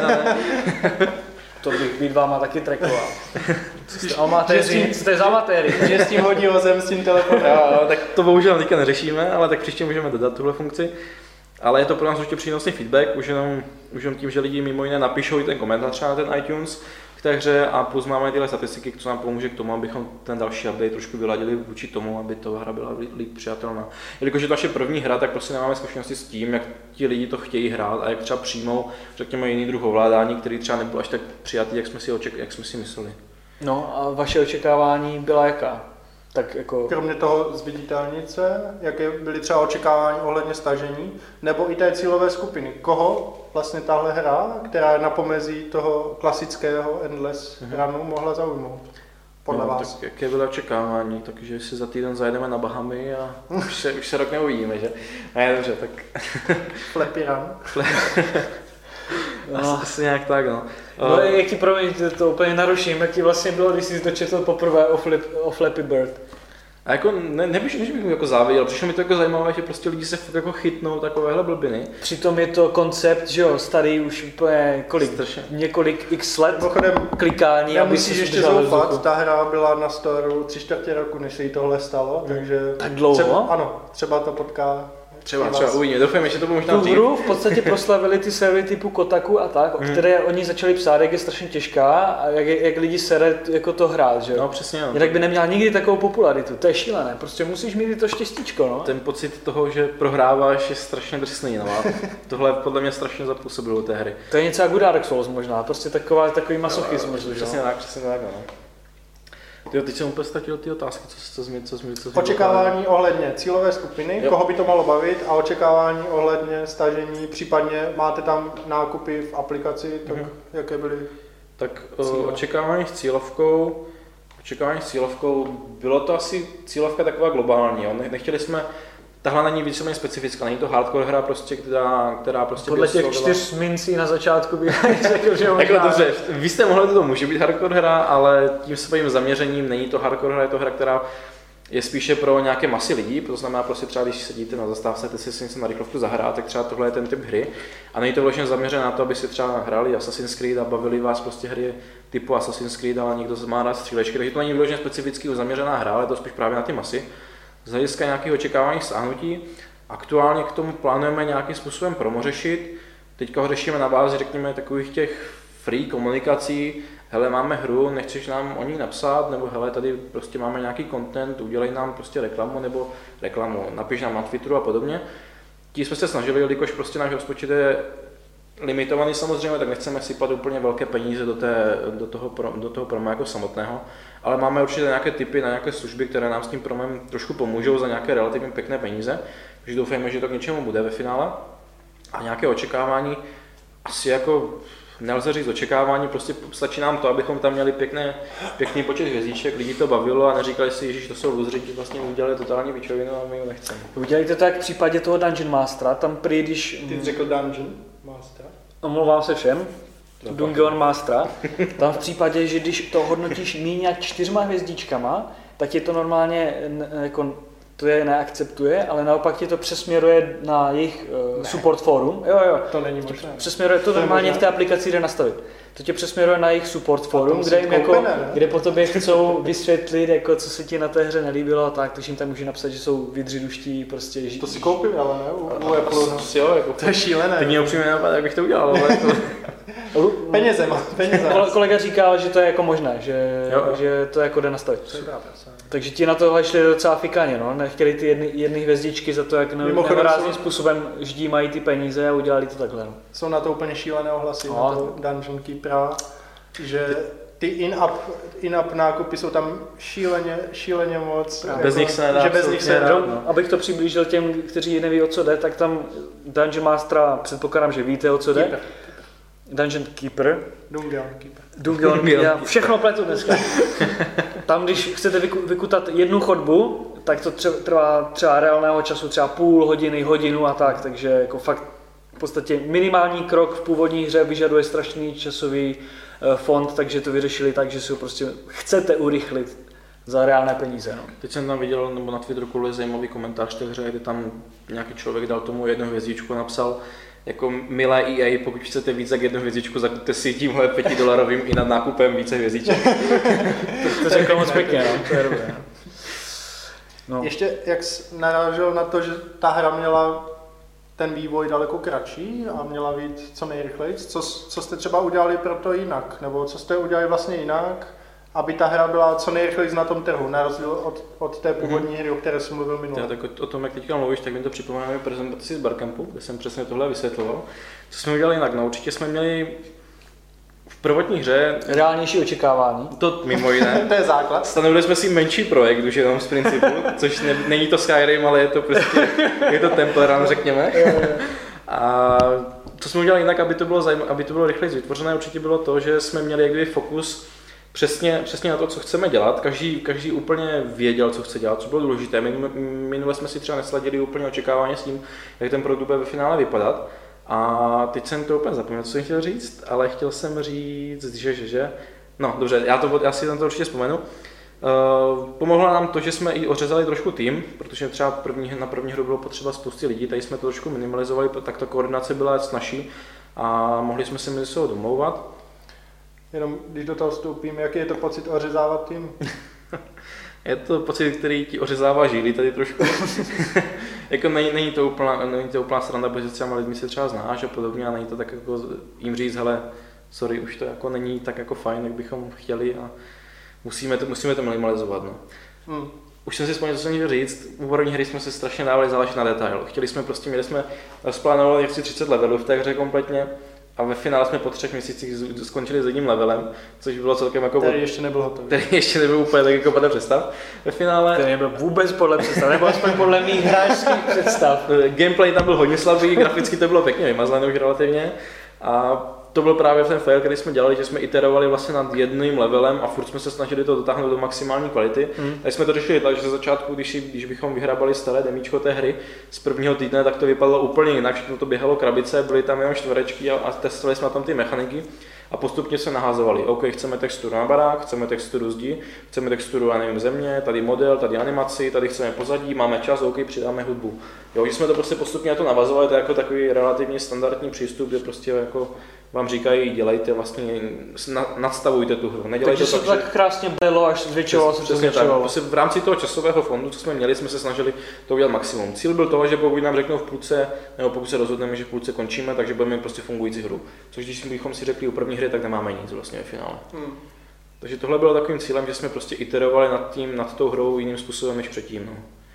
[SPEAKER 1] To bych být váma taky trackoval. Jste za amatéry.
[SPEAKER 3] Že s tím hodí o zem, s tím telefonem.
[SPEAKER 2] Tak to bohužel teďka neřešíme, ale tak příště můžeme dodat tuhle funkci. Ale je to pro nás určitě přínosný feedback, už jenom tím, že lidi mimo jiné napíšou i ten komentář třeba na ten iTunes k té hře a plus máme tyhle statistiky, co nám pomůže k tomu, abychom ten další update trošku vyladili vůči tomu, aby ta hra byla líp přijatelná. Jelikož je to naše první hra, tak prostě nemáme zkušenosti s tím, jak ti lidi to chtějí hrát a jak třeba přijmou, řekněme, jiný druh ovládání, který třeba nebyl až tak přijatý, jak jsme si mysleli.
[SPEAKER 1] No a vaše očekávání byla jaká? Tak jako...
[SPEAKER 3] Kromě toho zviditelnice, jaké byly třeba očekávání ohledně stažení, nebo i té cílové skupiny. Koho vlastně tahle hra, která je na pomezí toho klasického Endless runu, mohla zaujmout? Podle vás.
[SPEAKER 2] Tak jaké byly očekávání? Takže si za týden zajedeme na Bahamy a už se rok neuvidíme, že? Ne, dobře, tak...
[SPEAKER 3] Flappy run.
[SPEAKER 2] Asi nějak tak, no.
[SPEAKER 1] No, jak ti promiň, to úplně naruším, jak ti vlastně bylo, když jsi dočetl poprvé o Flappy Bird?
[SPEAKER 2] A jako nevíš, že bych mu jako záviděl, přišlo mi to jako zajímavé, že prostě lidi se fakt jako chytnou takovéhle blbiny.
[SPEAKER 1] Přitom je to koncept, že jo, starý už úplně několik x let klikání.
[SPEAKER 3] Já musíš ještě zoufat, ta hra byla na storu 3/4 roku, než se jí tohle stalo, takže...
[SPEAKER 1] Tak dlouho?
[SPEAKER 3] Třeba to potká.
[SPEAKER 2] Třeba uvidíme, doufujeme, že to bude možná
[SPEAKER 1] tu hru v podstatě proslavili ty servery typu Kotaku a tak, o které oni začali psát, jak je strašně těžká a jak lidi sere jako to hrát, že jo?
[SPEAKER 2] No přesně. No.
[SPEAKER 1] Jinak by neměla nikdy takovou popularitu, to je šílené, prostě musíš mít i to štěstíčko, no.
[SPEAKER 2] Ten pocit toho, že prohráváš, je strašně drsný, no. Tohle podle mě strašně zapůsobilo té hry.
[SPEAKER 1] To je něco jako Dark Souls možná, prostě takový masochismus, že jo?
[SPEAKER 2] Přesně tak, no. Jo, teď jsem úplně ztratil ty otázky, co
[SPEAKER 3] očekávání ohledně cílové skupiny, koho by to malo bavit a očekávání ohledně stažení, případně máte tam nákupy v aplikaci, tak jaké byly?
[SPEAKER 2] Tak očekávání s cílovkou, bylo to asi cílovka taková globální, jo? Nechtěli jsme, tahle není víceméně specifická, není to hardcore hra, prostě, která prostě...
[SPEAKER 1] Podle těch 4 mincí na začátku bych řekl, že možná...
[SPEAKER 2] Jako dobře, vy jste mohli, to může být hardcore hra, ale tím svým zaměřením není to hardcore hra, je to hra, která je spíše pro nějaké masy lidí, to znamená prostě třeba, když sedíte na zastávce, chcete si něco na rychlovku zahrát, tak třeba tohle je ten typ hry. A není to vlastně zaměřené na to, aby si třeba hráli Assassin's Creed a bavili vás prostě hry typu Assassin's Creed, ale někdo má rád střílečky, takže to není vyloženě specificky zaměřená hra, ale je to spíš právě na ty masy. Z hlediska nějakých očekávání stáhnutí, aktuálně k tomu plánujeme nějakým způsobem promořešit. Teďka ho řešíme na bázi, řekněme, takových těch free komunikací. Hele, máme hru, nechceš nám o ní napsat, nebo hele, tady prostě máme nějaký content, udělej nám prostě reklamu, napiš nám na Twitteru a podobně. Tím jsme se snažili, jelikož prostě náš rozpočet je limitovaný samozřejmě, tak nechceme sypat úplně velké peníze do toho promo jako samotného, ale máme určitě nějaké tipy na nějaké služby, které nám s tím promem trošku pomůžou za nějaké relativně pěkné peníze, takže doufejme, že to k něčemu bude ve finále. A nějaké očekávání, asi jako nelze říct očekávání, prostě stačí nám to, abychom tam měli pěkný počet hvězdíček, lidi to bavilo a neříkali si, že to jsou lůzři, ti vlastně udělali totální pičovinu a my ho nechceme.
[SPEAKER 1] Udělejte to jak v případě toho Dungeon Mastera, tam prý, když...
[SPEAKER 3] Ty jsi řekl Dungeon Master?
[SPEAKER 1] Omlouvám se všem. Dungeon Mastera. Tam v případě, že když to hodnotíš míň jak 4 hvězdičkama, tak je to normálně jako to je neakceptuje, ale naopak ti to přesměruje na jejich support forum. Jo.
[SPEAKER 3] To není možné.
[SPEAKER 1] Přesměruje to normálně v té aplikaci jde nastavit. To tě přesměruje na jejich support forum, kde po tobě chcou vysvětlit, jako, co se ti na té hře nelíbilo a tak, takže jim tam může napsat, že jsou vydřiduští, prostě
[SPEAKER 3] to si koupil, ale ne? U Apple,
[SPEAKER 2] jo, jako,
[SPEAKER 3] to je šílené.
[SPEAKER 2] Teď mě upřímně napadá, jak bych to udělal, ale
[SPEAKER 3] peněze.
[SPEAKER 1] Kolega říkal, že to je jako možné, že to jako jde nastavit. Takže ti na tohle šli docela fikaně, no. Nechtěli ty jedny hvězdičky za to, jak nehorázným způsobem ždímají ty peníze a udělali to takhle. No.
[SPEAKER 3] Jsou na to úplně šílené ohlasy, na to Dungeon Keepera, že ty in-app nákupy jsou tam šíleně moc.
[SPEAKER 2] Bez nich se nedá.
[SPEAKER 1] Abych to přiblížil těm, kteří neví, o co jde, tak tam Dungeon Mastera, předpokládám, že víte, o co jde. Dungeon Keeper. Dungeon, já všechno pletu dneska. Tam, když chcete vykutat jednu chodbu, tak to trvá třeba reálného času třeba půl hodiny, hodinu a tak, takže jako fakt v podstatě minimální krok v původní hře vyžaduje strašný časový fond, takže to vyřešili tak, že si ho prostě chcete urychlit za reálné peníze. No.
[SPEAKER 2] Teď jsem tam viděl, nebo na Twitteru kvůli zajímavý komentář té hře, kde tam nějaký člověk dal tomu 1 hvězdičku a napsal, jako milé EA, pokud chcete víc jak 1 hvězdičku, zakupte si tímhle $5 i nad nákupem více hvězdiček.
[SPEAKER 1] to řekl moc pěkně, no. To je dobré.
[SPEAKER 3] No. Ještě jak jsi narážel na to, že ta hra měla ten vývoj daleko kratší a měla být co nejrychleji, co jste třeba udělali pro to jinak, nebo co jste udělali vlastně jinak, aby ta hra byla co nejrychleji na tom trhu, na rozdíl od té původní hry, o které jsem mluvil minule.
[SPEAKER 2] Tak o tom, jak teďka mluvíš, tak mi to připomíná prezentaci z Barcampu, kde jsem přesně tohle vysvětloval. Co jsme udělali jinak? No, určitě jsme měli v prvotní hře...
[SPEAKER 1] Reálnější očekávání.
[SPEAKER 2] To mimo jiné.
[SPEAKER 3] To je základ.
[SPEAKER 2] Stanovili jsme si menší projekt už jenom z principu, což není to Skyrim, ale je to prostě, je to Temple Run, řekněme. A co jsme udělali jinak, aby to bylo rychleji vytvořené, určitě bylo to, že jsme měli jakby fokus přesně na to, co chceme dělat. Každý úplně věděl, co chce dělat, co bylo důležité. Minule jsme si třeba nesladili úplně očekávání s tím, jak ten produkt bude ve finále vypadat. A teď jsem to úplně zapomněl, co jsem chtěl říct, ale chtěl jsem říct, že... No dobře, já si to určitě vzpomenu. Pomohlo nám to, že jsme i ořezali trošku tým, protože třeba na první hru bylo potřeba spousty lidí, tady jsme to trošku minimalizovali, tak ta koordinace byla snažší a mohli jsme se mezi sebou domlouvat.
[SPEAKER 3] Jenom když do toho vstoupím, jaký je to pocit ořezávat tým?
[SPEAKER 2] Je to pocit, který ti ořezává žíly tady trošku. Jako není to úplná sranda, protože s těma lidmi se třeba znáš a podobně a není to tak jako jim říct, hele, sorry, už to jako není tak jako fajn, jak bychom chtěli a musíme to minimalizovat. No. Už jsem si vzpomněl, co jsem chtěl říct, u první hry jsme se strašně dávali záležet na detail. Měli jsme rozplánovali 30 levelů v té hře kompletně a ve finále jsme po 3 měsících skončili s jedním levelem, což bylo celkem jako...
[SPEAKER 3] Který ještě nebyl hotový.
[SPEAKER 2] Který ještě nebyl úplně tak jako podle představ. Ve finále...
[SPEAKER 1] Který nebyl vůbec podle představ, nebo aspoň podle mých hráčských představ.
[SPEAKER 2] Gameplay tam byl hodně slabý, graficky to bylo pěkně vymazlené už relativně. A to byl právě ten fail, který jsme dělali, že jsme iterovali vlastně nad jedním levelem a furt jsme se snažili to dotáhnout do maximální kvality. Tak jsme to řešili tak, že ze začátku, když bychom vyhrabali staré demíčko té hry z prvního týdne, tak to vypadalo úplně jinak, všechno to běhalo krabice, byly tam jenom čtverečky a testovali jsme tam ty mechaniky a postupně se naházovali. OK, chceme texturu na barák, chceme texturu zdi, chceme texturu, já nevím, země, tady model, tady animaci, tady chceme pozadí, máme čas, OK, přidáme hudbu. Jo, že jsme to prostě postupně na to navazovali, to je jako takový relativně standardní přístup, kde prostě jako vám říkají, dělejte vlastně, nadstavujte tu hru.
[SPEAKER 1] Takže se to tak krásně bylo, až zvětšovalo se to zvětšovalo.
[SPEAKER 2] Prostě v rámci toho časového fondu, co jsme měli, jsme se snažili to udělat maximum. Cíl byl toho, že pokud nám řeknou v půlce, nebo pokud se rozhodneme, že v půlce končíme, takže budeme mít prostě fungující hru. Což když bychom si řekli u první hry, tak nemáme nic vlastně ve finále. Takže tohle bylo takovým cílem, že jsme prostě iterovali nad tou hrou jiným způsobem než předtím. No.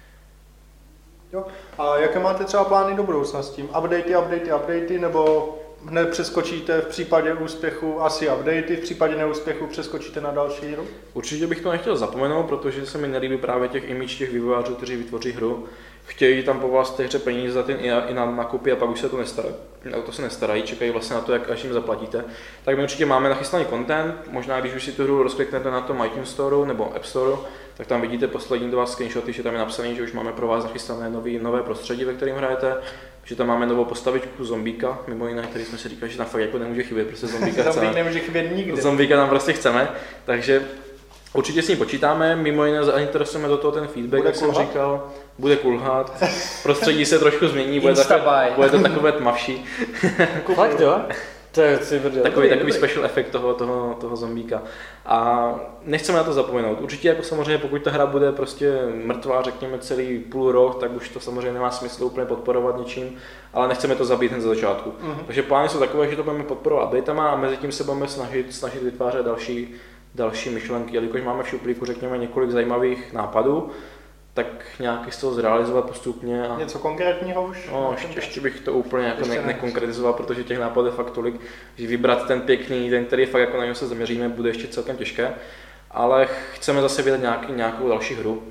[SPEAKER 3] Jo. A jaké máte třeba plány do budoucna s tím? Updatey, nebo hned přeskočíte v případě úspěchu asi updatey, v případě neúspěchu přeskočíte na další hru?
[SPEAKER 2] Určitě bych to nechtěl zapomenout, protože se mi nelíbí právě těch image těch vývojářů, kteří vytvoří hru. Chtějí tam po vás té hře peníze za i na nakupy a pak už se to nestarají. O to se nestarají, čekají vlastně na to, jak až jim zaplatíte. Tak my určitě máme nachystaný content, možná když už si tu hru rozkliknete na tom iTunes Store nebo App Store, tak tam vidíte poslední 2 screenshoty, že tam je napsané, že už máme pro vás nachystané nové prostředí, ve kterém hrajete, že tam máme novou postavičku zombíka, mimo jiné, který jsme si říkali, že tam fakt jako nemůže chybět, prostě zombíka chceme.
[SPEAKER 3] Zombík nemůže chybět nikdy.
[SPEAKER 2] Zombíka tam prostě chceme, takže určitě s ním počítáme, mimo jiné zainteresujeme do toho ten feedback, jak jsem říkal, bude kulhat, prostředí se trošku změní, bude to takové tmavší.
[SPEAKER 1] Fakt jo? To je
[SPEAKER 2] takový special efekt toho zombíka. A nechceme na to zapomenout. Určitě jako samozřejmě, pokud ta hra bude prostě mrtvá, řekněme celý půl rok, tak už to samozřejmě nemá smysl úplně podporovat něčím, ale nechceme to zabít hned za začátku. Takže plány jsou takové, že to budeme podporovat updatama a mezi tím se budeme snažit vytvářet další myšlenky, jelikož máme v šuplíku, řekněme, několik zajímavých nápadů, tak nějaký z toho zrealizovat postupně. A
[SPEAKER 3] něco konkrétního už?
[SPEAKER 2] No, ještě bych to úplně jako nekonkretizoval, protože těch nápadů je fakt tolik, že vybrat ten pěkný, ten, který fakt jako na něj se zaměříme, bude ještě celkem těžké, ale chceme zase vydat nějakou další hru.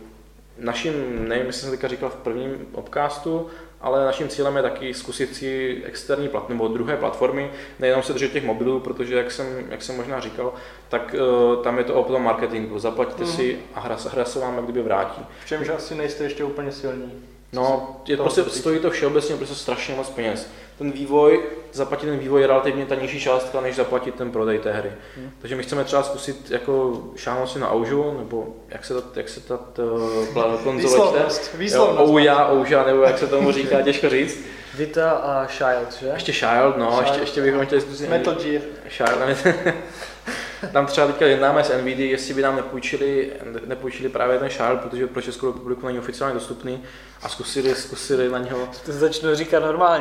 [SPEAKER 2] Nevím, jestli jsem teďka říkal v prvním podcastu, ale naším cílem je taky zkusit si externí nebo druhé platformy, nejenom se držet těch mobilů, protože jak jsem možná říkal, tak tam je to o tom marketingu. Zaplatíte si a hra se vám jak kdyby vrátí.
[SPEAKER 3] V čemže asi nejste ještě úplně silní.
[SPEAKER 2] No, stojí to všeobecně prostě strašně moc peněz. Zaplatit ten vývoj je relativně ta nižší částka, než zaplatit ten prodej té hry. Takže my chceme třeba zkusit jako šáhnout si na Oužu, nebo jak se ta konzole čte? Ouža, nebo jak se tomu říká, těžko říct.
[SPEAKER 1] Vita a Child, že?
[SPEAKER 2] Ještě Child, no, ještě bychom chtěli zkusit.
[SPEAKER 3] Metal Gear.
[SPEAKER 2] Child, tam třeba teďka jednáme s NVIDIA, jestli by nám nepůjčili právě ten Child, protože pro Českou republiku není oficiálně dostupný a zkusili na něho.
[SPEAKER 1] To začnu říkat normálně.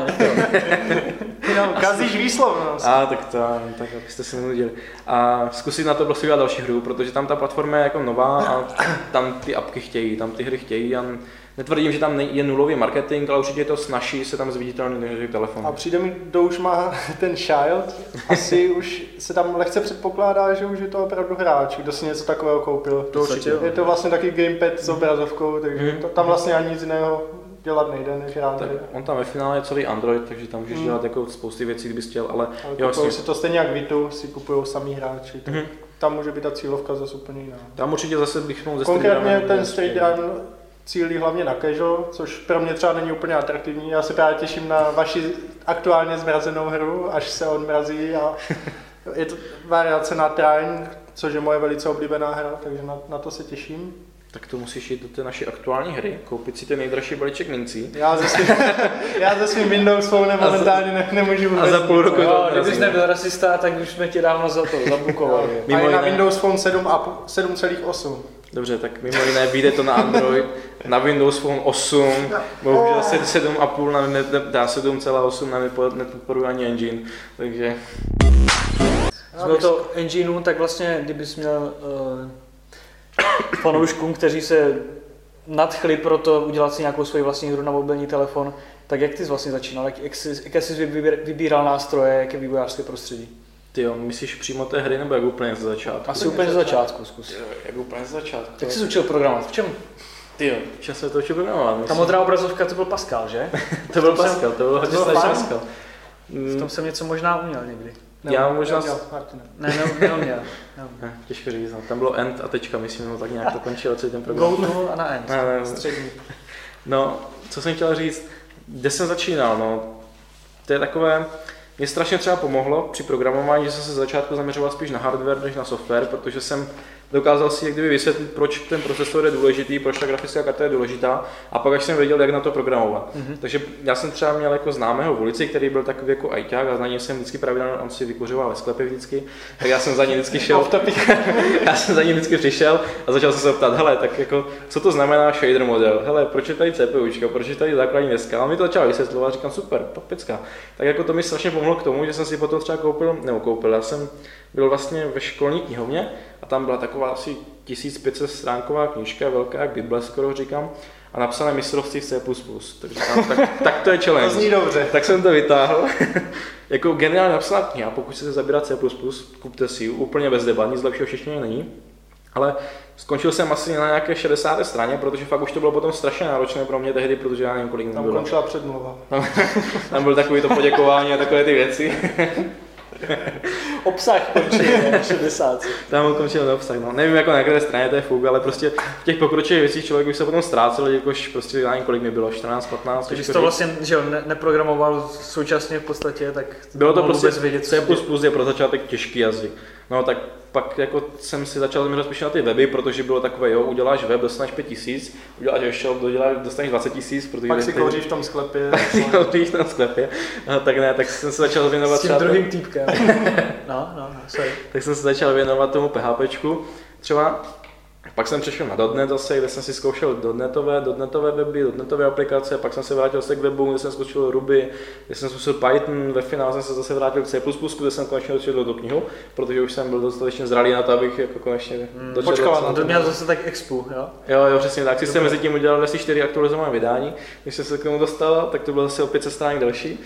[SPEAKER 3] No, kazíš výslovnost.
[SPEAKER 2] Tak abyste si nenudili. A zkusit na to prostě udělat další hru, protože tam ta platforma je jako nová a tam ty apky chtějí, tam ty hry chtějí a Netvrdím, že tam je nulový marketing, ale určitě je to snazší se tam zviditelný než telefon.
[SPEAKER 3] A přijde mi, kdo už má ten Child, asi už se tam lehce předpokládá, že už je to opravdu hráč, kdo si něco takového koupil. Je to vlastně taky gamepad s obrazovkou, takže tam vlastně ani nic jiného dělat nejde, než hrát.
[SPEAKER 2] On tam ve finále je celý Android, takže tam můžeš dělat jako spousty věcí, kdybys chtěl, ale
[SPEAKER 3] kupujou si to stejně jak Vitu, si kupují samý hráči. Tam může být ta cílovka zase úplně jiná.
[SPEAKER 2] Tam určitě zase bych mohl
[SPEAKER 3] konkrétně ten Straight Run cílí hlavně na casual, což pro mě třeba není úplně atraktivní. Já se právě těším na vaši aktuálně zmrazenou hru, až se odmrazí a je to variace na Trine, což je moje velice oblíbená hra, takže na to se těším.
[SPEAKER 2] Tak to musíš jít do té naší aktuální hry, koupit si ten nejdražší balíček mincí.
[SPEAKER 3] Já ze svým Windows Phone momentálně nemůžu vůbec.
[SPEAKER 2] A za půl roku
[SPEAKER 1] kdybys nebyl rasista, tak už jsme ti dávno za to zabukovali.
[SPEAKER 3] A je na Windows Phone 7,8.
[SPEAKER 2] Dobře, tak mimo jiné vyjde to na Android, na Windows Phone 8, bohužel 7,5 na 7,8 na nepodporuje ani engine, takže...
[SPEAKER 1] Z toho engineu, tak vlastně, kdybys měl fanouškům, kteří se nadchli pro to udělat si nějakou svoji vlastní hru na mobilní telefon, tak jak ty jsi vlastně začínal? Jak jsi vybíral nástroje, jaké vývojářské prostředí?
[SPEAKER 2] Ty jo, myslíš přímo té hry nebo jak úplně ze začátku?
[SPEAKER 1] Asi úplně ze začátku, zkus.
[SPEAKER 2] Jak úplně ze začátku?
[SPEAKER 1] Jak jsi učil programovat? V čem?
[SPEAKER 2] Ty jo, v čem se to učil programovat?
[SPEAKER 1] Ta modrá obrazovka, to byl Pascal, že?
[SPEAKER 2] To byl Pascal, to byl hodně starý Pascal.
[SPEAKER 1] V tom jsem něco možná uměl někdy.
[SPEAKER 2] Já možná...
[SPEAKER 1] Neuměl.
[SPEAKER 2] Těžko říct, no. Tam bylo end a tečka, myslím, no, tak nějak to končilo celý ten program.
[SPEAKER 1] Go to a na end.
[SPEAKER 2] Ne.
[SPEAKER 1] Střední.
[SPEAKER 2] No, co jsem chtěl říct, kde jsem začínal, no, to je takové, mě strašně třeba pomohlo při programování, že jsem se začátku zaměřoval spíš na hardware než na software, protože jsem dokázal si jak kdyby vysvětlit, proč ten procesor je důležitý, proč ta grafická karta je důležitá a pak až jsem věděl, jak na to programovat. Takže já jsem třeba měl jako známého v ulici, který byl takový jako ajťák a za něj jsem vždycky pravidelně, on si vykuřoval ve sklepě vždycky, tak já jsem za ní vždycky šel, já jsem za ní vždycky přišel a začal jsem se ptát, hele, tak jako, co to znamená shader model, hele, proč je tady CPUčka, proč je tady základní deska, a on mi to začal vysvětlovat, říkám, super, papická. Tak jako to mi strašně pomohlo k tomu, že jsem si potom třeba koupil, já jsem byl vlastně ve školní knihovně a tam byla taková asi 1500 stránková knížka, velká jak Bible skoro říkám, a napsané mistrovství v C++. Takže tak to je challenge.
[SPEAKER 3] To zní dobře.
[SPEAKER 2] Tak jsem to vytáhl. Jako geniálně napsaná kniha, pokud chcete zabírat C++, kupte si ji, úplně bez debat, nic lepšího v češtině není. Ale skončil jsem asi na nějaké 60. straně, protože fakt už to bylo potom strašně náročné pro mě tehdy, protože já nevím, kolik
[SPEAKER 3] tam
[SPEAKER 2] bylo.
[SPEAKER 3] Tam končila předmluva.
[SPEAKER 2] Tam byl takový to poděkování a takové ty věci.
[SPEAKER 1] Obsah končil 60.
[SPEAKER 2] Tam končil obsah, no. Nevím, jako na které straně to je fuk, ale prostě v těch pokročilých věcích člověk už se potom ztrácel, jakož prostě já nevím, kolik mi bylo, 14, 15.
[SPEAKER 1] Když to vlastně, že jo, neprogramoval současně v podstatě, tak
[SPEAKER 2] bylo to prostě
[SPEAKER 1] vědět,
[SPEAKER 2] C++ je pro začátek těžký jazyk. No tak pak jako jsem si začal zaměřovat spíš na ty weby, protože bylo takové, jo, uděláš web, dostaneš 5000, uděláš ještě dostaneš 20 000, protože...
[SPEAKER 3] Pak si kouříš v tom sklepě.
[SPEAKER 2] Kouříš v tom sklepě, tak ne, tak jsem se začal věnovat...
[SPEAKER 1] S tím druhým týpkem. No, sorry.
[SPEAKER 2] Tak jsem se začal věnovat tomu PHPčku, třeba... Pak jsem přešel na .NET zase, kde jsem si zkoušel dotnetové weby, dotnetové aplikace, pak jsem se vrátil k webu, kde jsem zkoušel Ruby, kde jsem zkoušel Python, ve finále jsem se zase vrátil k C++, kde jsem konečně dočetl tu knihu, protože už jsem byl dostatečně zralý na to, abych jako konečně dočetl.
[SPEAKER 1] Počkal, to měl zase tak expu, jo?
[SPEAKER 2] Jo, přesně tak. Jsem mezi tím udělal asi 4 aktualizované vydání, když jsem se k tomu dostal, tak to bylo zase o 500 stránek delší.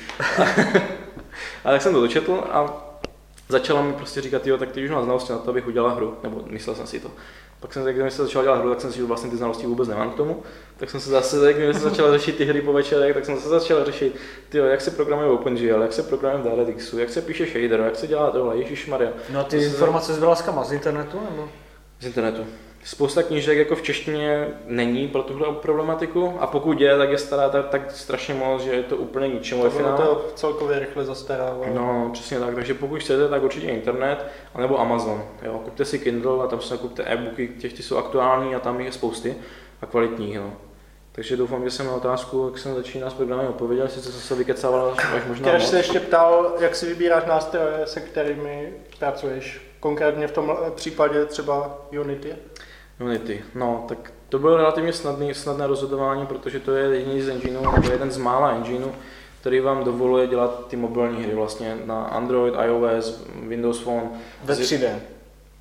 [SPEAKER 2] A tak jsem to dočetl a začala mi prostě říkat, jo, tak ty už mám znalosti na to, abych udělal hru, nebo myslel jsem si to. Pak jsem, když jsem začal dělat hru, tak jsem si že vlastně ty znalosti vůbec nemám k tomu. Tak jsem se zase, když jsem začal řešit ty hry po večerech, tak jsem se začal řešit, tyjo, jak se programuje v OpenGL, jak se programuje v DirectXu, jak se píše shader, jak se dělá tohle, ježišmarja.
[SPEAKER 1] No a ty informace zbral z kama? Z internetu nebo?
[SPEAKER 2] Z internetu. Spousta knížek jako v češtině není pro tuhle problematiku a pokud je, tak je stará tak strašně moc, že je to úplně ničemu ve finále.
[SPEAKER 3] To celkově rychle zastarává.
[SPEAKER 2] No, přesně tak, takže pokud chcete, tak určitě internet, anebo Amazon. Jo, kupte si Kindle a tam se kupte e-booky, těch ty jsou aktuální a tam jich je spousty a kvalitních. No. Takže doufám, že jsem na otázku, jak jsem začínal s programem odpověděl, sice jsem se vykecával až možná
[SPEAKER 3] Když se ještě ptal, jak si vybíráš nástroje, se kterými pracuješ, konkrétně v tom případě třeba Unity?
[SPEAKER 2] No, tak to bylo relativně snadné rozhodování, protože to je jediný z engineů, nebo jeden z mála engineů, který vám dovoluje dělat ty mobilní hry vlastně na Android, iOS, Windows Phone.
[SPEAKER 1] Ve 3D.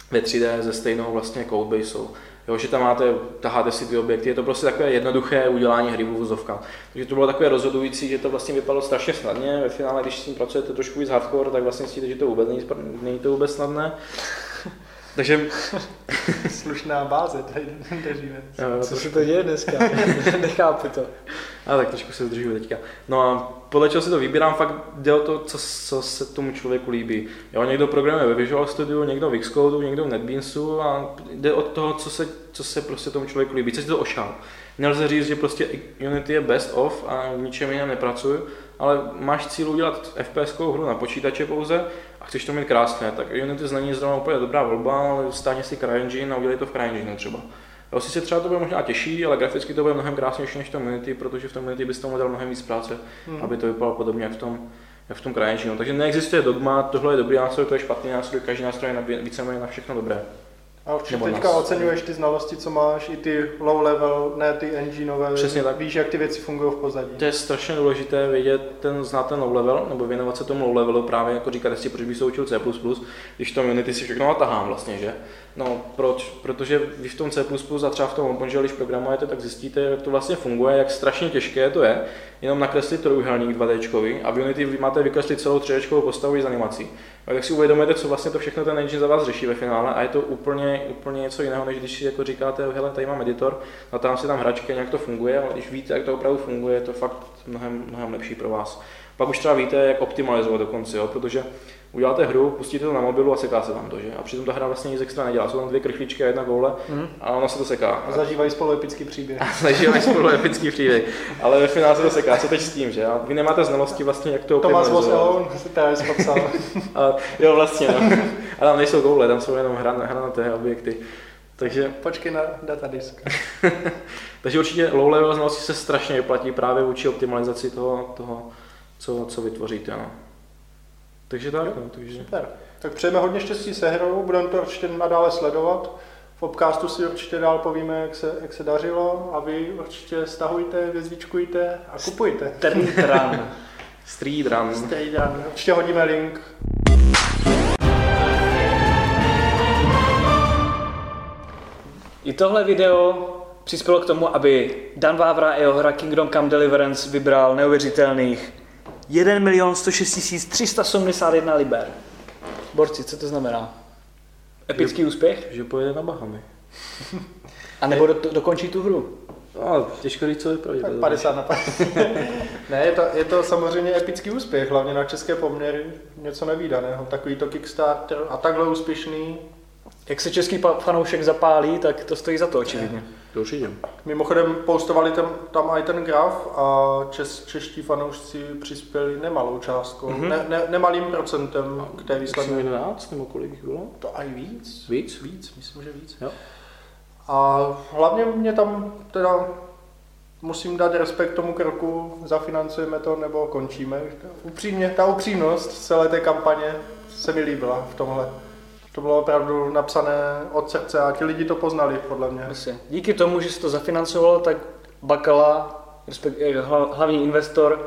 [SPEAKER 2] ve 3D se stejnou vlastně codebasou. Jo, že tam taháte si ty objekty, je to prostě takové jednoduché udělání hry v uvozovkách. Takže to bylo takové rozhodující, že to vlastně vypadalo strašně snadně. Ve finále, když s tím pracujete trošku víc hardcore, tak vlastně zjistíte, že to vůbec není to vůbec snadné. Takže
[SPEAKER 3] slušná báze tady držíme.
[SPEAKER 1] Co se to děje dneska? Nechápu to.
[SPEAKER 2] A tak trošku se zdržuju teďka. No a podle čeho si to vybírám, fakt jde o to, co se tomu člověku líbí. Jo, někdo programuje ve Visual Studio, někdo v Xcode, někdo v NetBeansu a jde od toho, co se prostě tomu člověku líbí, co si to ošál. Nelze říct, že prostě Unity je best of a v ničem jiném nepracuju, ale máš cíl udělat FPS-kovou hru na počítače pouze a chceš to mít krásné, tak Unity není zrovna úplně dobrá volba, ale stáhni si CryEngine a udělej to v CryEngine třeba. Jo, sice třeba to bude možná těžší, ale graficky to bude mnohem krásnější než v tom Unity, protože v tom Unity bys tomu dal mnohem víc práce, aby to vypadalo podobně jak v tom CryEngineu. Takže neexistuje dogma, tohle je dobrý nástroj, to je špatný nástroj, každý nástroj je víceméně na všechno dobré.
[SPEAKER 3] A určitě teďka oceňuješ ty znalosti, co máš, i ty low level, ne ty engineové, víš, jak ty věci fungují v pozadí.
[SPEAKER 2] To je strašně důležité vědět, znát ten low level, nebo věnovat se tomu low levelu právě, jako říkat, jestli proč bych se učil C++, když v tom Unity si všechno natahám vlastně, že? No proč? Protože vy v tom C++ a třeba v tom OpenGL, když programujete, tak zjistíte, jak to vlastně funguje, jak strašně těžké to je, jenom nakreslit trojúhelník 2D a v Unity vy máte vykreslit celou 3D postavu z animací. A tak si uvědomujete, co vlastně to všechno ten engine za vás řeší ve finále a je to úplně něco jiného, než když si jako říkáte, hele, tady mám editor, natám si tam hračky, nějak to funguje, ale když víte, jak to opravdu funguje, je to fakt mnohem lepší pro vás. Pak už třeba víte, jak optimalizovat dokonce, jo? Protože uděláte hru, pustíte to na mobilu a seká se tam to, že? A přitom ta hra vlastně nic extra nedělá, jsou tam 2 krychličky a 1 koule a ono se to seká.
[SPEAKER 3] A zažívají spolu epický příběh.
[SPEAKER 2] Ale ve finále se to seká, co teď s tím, že? A vy nemáte znalosti vlastně, jak to optimalizovat.
[SPEAKER 3] Thomas was alone, si tady spopsal.
[SPEAKER 2] Jo, vlastně, no. A tam nejsou koule, tam jsou jenom hranaté objekty. Takže
[SPEAKER 3] počkej na datadisk.
[SPEAKER 2] Takže určitě low level znalosti se strašně vyplatí právě vůči optimalizaci toho co vytvoříte. No. Takže tak. No, takže...
[SPEAKER 3] Super. Tak přejeme hodně štěstí se hrou, budeme to určitě nadále sledovat. V Popcastu si určitě dál povíme, jak se dařilo a vy určitě stahujte, hvězdičkujte a kupujte.
[SPEAKER 2] Street Run.
[SPEAKER 3] Určitě hodíme link.
[SPEAKER 1] I tohle video přispělo k tomu, aby Dan Vávra a jeho hra Kingdom Come Deliverance vybral neuvěřitelných 1 106 371 liber. Borci, co to znamená? Epický úspěch?
[SPEAKER 2] Že pojede na Bahamy.
[SPEAKER 1] A nebo dokončí tu hru?
[SPEAKER 2] No, těžko říct, co vypadá.
[SPEAKER 3] 50 na 50. Ne, je to samozřejmě epický úspěch, hlavně na české poměry, něco nevídaného. Takovýto Kickstarter a takhle úspěšný.
[SPEAKER 1] Jak se český fanoušek zapálí, tak to stojí za to očividně.
[SPEAKER 2] Určitě.
[SPEAKER 3] Mimochodem postovali tam i ten graf a čeští fanoušci přispěli nemalou částkou, nemalým procentem k té výsledné.
[SPEAKER 2] 11 nebo kolik bylo?
[SPEAKER 3] To i víc.
[SPEAKER 2] Víc,
[SPEAKER 3] myslím, že víc.
[SPEAKER 2] Jo.
[SPEAKER 3] A hlavně mě tam teda musím dát respekt tomu kroku, zafinancujeme to nebo končíme. Upřímně, ta upřímnost celé té kampaně se mi líbila v tomhle. To bylo opravdu napsané od srdce a ti lidi to poznali, podle mě.
[SPEAKER 1] Díky tomu, že se to zafinancovalo, tak Bakala, hlavní investor,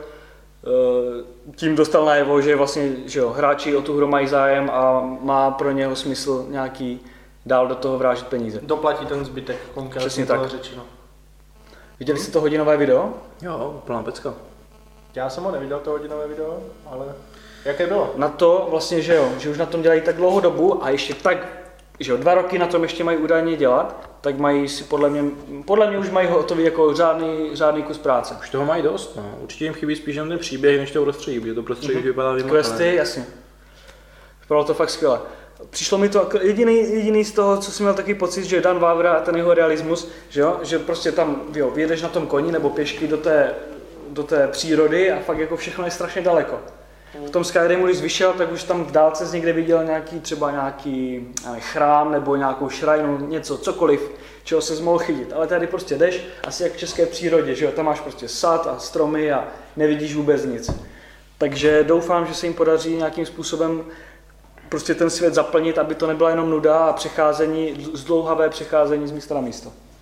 [SPEAKER 1] tím dostal najevo, že vlastně že jo, hráči o tu hru mají zájem a má pro něho smysl nějaký dál do toho vrážet peníze.
[SPEAKER 3] Doplatí ten zbytek, konkrétně toho řečeno.
[SPEAKER 1] Viděli jste to hodinové video?
[SPEAKER 2] Jo, plná pecka.
[SPEAKER 3] Já jsem ho neviděl, to hodinové video, ale jaké bylo?
[SPEAKER 1] Na to vlastně, že jo, že už na tom dělají tak dlouhou dobu a ještě tak, že jo, 2 roky na tom ještě mají údajně dělat, tak mají si podle mě už mají hotový jako řádný kus práce.
[SPEAKER 2] Už toho mají dost, no. Určitě jim chybí spíš jen ten příběh, než to prostředí, protože to prostředí vypadá vymotané.
[SPEAKER 1] Questy, jasně. Bylo to fakt skvěle. Přišlo mi to jediný z toho, co jsem měl taky pocit, že Dan Vávra a ten jeho realismus, že jo, že prostě tam, jo, vyjedeš na tom koni nebo pěšky do té přírody a fakt jako všechno je strašně daleko. V tom Skyrimu, když vyšel, tak už tam v dálce z někde viděl nějaký chrám nebo nějakou šrajnu, něco, cokoliv, čeho se mohl chytit. Ale tady prostě jdeš, asi jak v české přírodě, že jo, tam máš prostě sad a stromy a nevidíš vůbec nic. Takže doufám, že se jim podaří nějakým způsobem prostě ten svět zaplnit, aby to nebyla jenom nuda a zdlouhavé přecházení z místa na místo.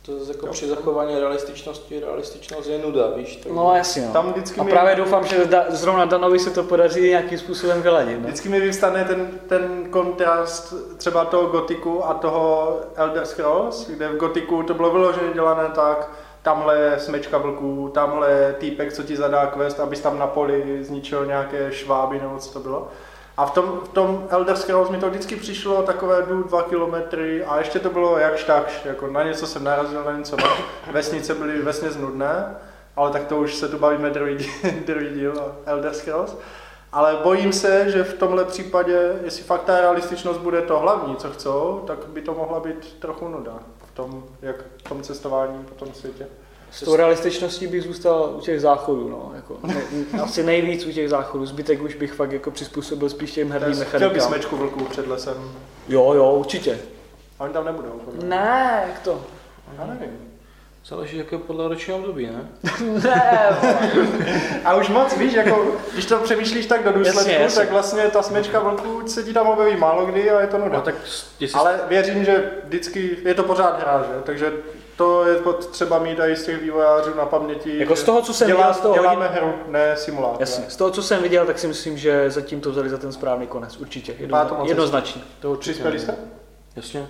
[SPEAKER 2] To zase jako při zachování realističnost je nuda, víš? Tak...
[SPEAKER 1] No jasně, no.
[SPEAKER 3] Tam vždycky
[SPEAKER 1] a právě doufám, že zrovna Danovi se to podaří nějakým způsobem vyladit. No?
[SPEAKER 3] Vždycky mi vyvstane ten kontrast třeba toho Gothicu a toho Elder Scrolls, kde v Gothicu to bylo vyloženě dělané tak, tamhle je smečka vlků, tamhle je týpek, co ti zadá quest, abys tam na poli zničil nějaké šváby nebo co to bylo. A v tom Elder Scrolls mi to vždycky přišlo takové 2 kilometry a ještě to bylo jakž takž, jako na něco jsem narazil, na něco ne. Vesnice byly vesměs nudné, ale tak to už se tu bavíme druhý díl Elder Scrolls. Ale bojím se, že v tomhle případě, jestli fakt ta realističnost bude to hlavní, co chcou, tak by to mohla být trochu nuda v tom cestování po tom světě.
[SPEAKER 1] S tou realističností bych zůstal u těch záchodů, no, jako asi nejvíc u těch záchodů, zbytek už bych fakt jako přizpůsobil spíš těm herním mechanikám.
[SPEAKER 3] Chtěl bys smečku vlků před lesem?
[SPEAKER 1] Jo, určitě.
[SPEAKER 3] A oni tam nebudou?
[SPEAKER 1] Ne, jak to?
[SPEAKER 3] Já nevím.
[SPEAKER 2] Záleží jako podle ročního období, ne?
[SPEAKER 1] Ne,
[SPEAKER 3] a už moc, víš, jako, když to přemýšlíš tak do důsledku, jasně. Tak vlastně ta smečka vlků se ti tam objeví málo kdy a je to nuda.
[SPEAKER 2] No, tak
[SPEAKER 3] ale věřím, že vždycky je to pořád hra, že? Takže to je potřeba mít i z těch vývojářů na paměti.
[SPEAKER 1] Jako z toho, co jsem viděl,
[SPEAKER 3] děláme hru, ne simulátor.
[SPEAKER 1] Jasně, z toho, co jsem viděl, tak si myslím, že zatím to vzali za ten správný konec, určitě, jednoznačně.
[SPEAKER 3] Přispěli jste?
[SPEAKER 2] Jasně.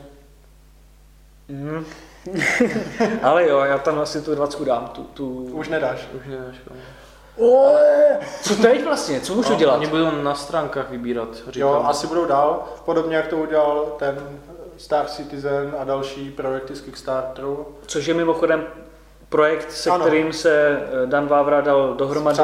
[SPEAKER 1] Ale jo, já tam asi tu 20 dám,
[SPEAKER 3] Už nedáš.
[SPEAKER 1] Co teď vlastně, co můžu dělat?
[SPEAKER 2] Oni budou na stránkách vybírat, říkám.
[SPEAKER 3] Jo, asi budou dál, podobně jak to udělal ten Star Citizen a další projekty z Kickstarteru.
[SPEAKER 1] Což je mimochodem projekt, se kterým se Dan Vávra dal dohromady.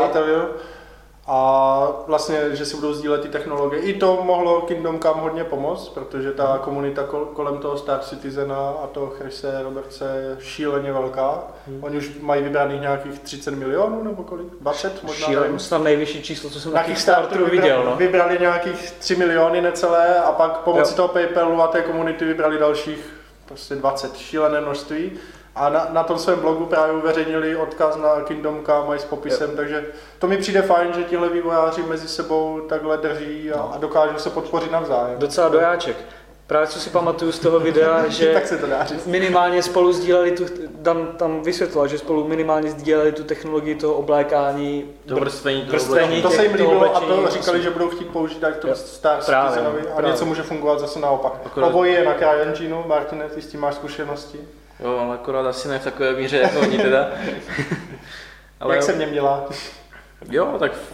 [SPEAKER 3] A vlastně, že si budou sdílet ty technologie. I to mohlo Kingdom Come hodně pomoct, protože ta komunita kolem toho Star Citizena a toho Chrise Robertse je šíleně velká. Oni už mají vybraných nějakých 30 milionů nebo kolik? 20 možná?
[SPEAKER 1] Šíleně, snad nejvyšší číslo, co jsem na Kickstarteru viděl. No.
[SPEAKER 3] Vybrali nějakých 3 miliony necelé a pak pomocí toho PayPalu a té komunity vybrali dalších prostě 20, šílené množství. A na tom svém blogu právě uveřejnili odkaz na Kingdom Come i s popisem, takže to mi přijde fajn, že tihle vývojáři mezi sebou takhle drží a dokážou se podpořit navzájem.
[SPEAKER 1] Docela dojáček. Právě co si pamatuju z toho videa, že
[SPEAKER 3] tak se to dá říct.
[SPEAKER 1] Minimálně spolu sdíleli Dan tam vysvětlil, že spolu minimálně sdíleli tu technologii toho oblékání,
[SPEAKER 2] vrstvení.
[SPEAKER 3] To se jim líbilo a to říkali, že budou chtít použít tak to Star Citizenovi a něco může fungovat zase naopak. Obojí je na CryEngineu, Martine, ty s tím máš zkušenosti.
[SPEAKER 2] Jo, ale akorát asi ne v takové míře jako oni teda.
[SPEAKER 3] Ale jak se v něm dělá?
[SPEAKER 2] Jo, tak v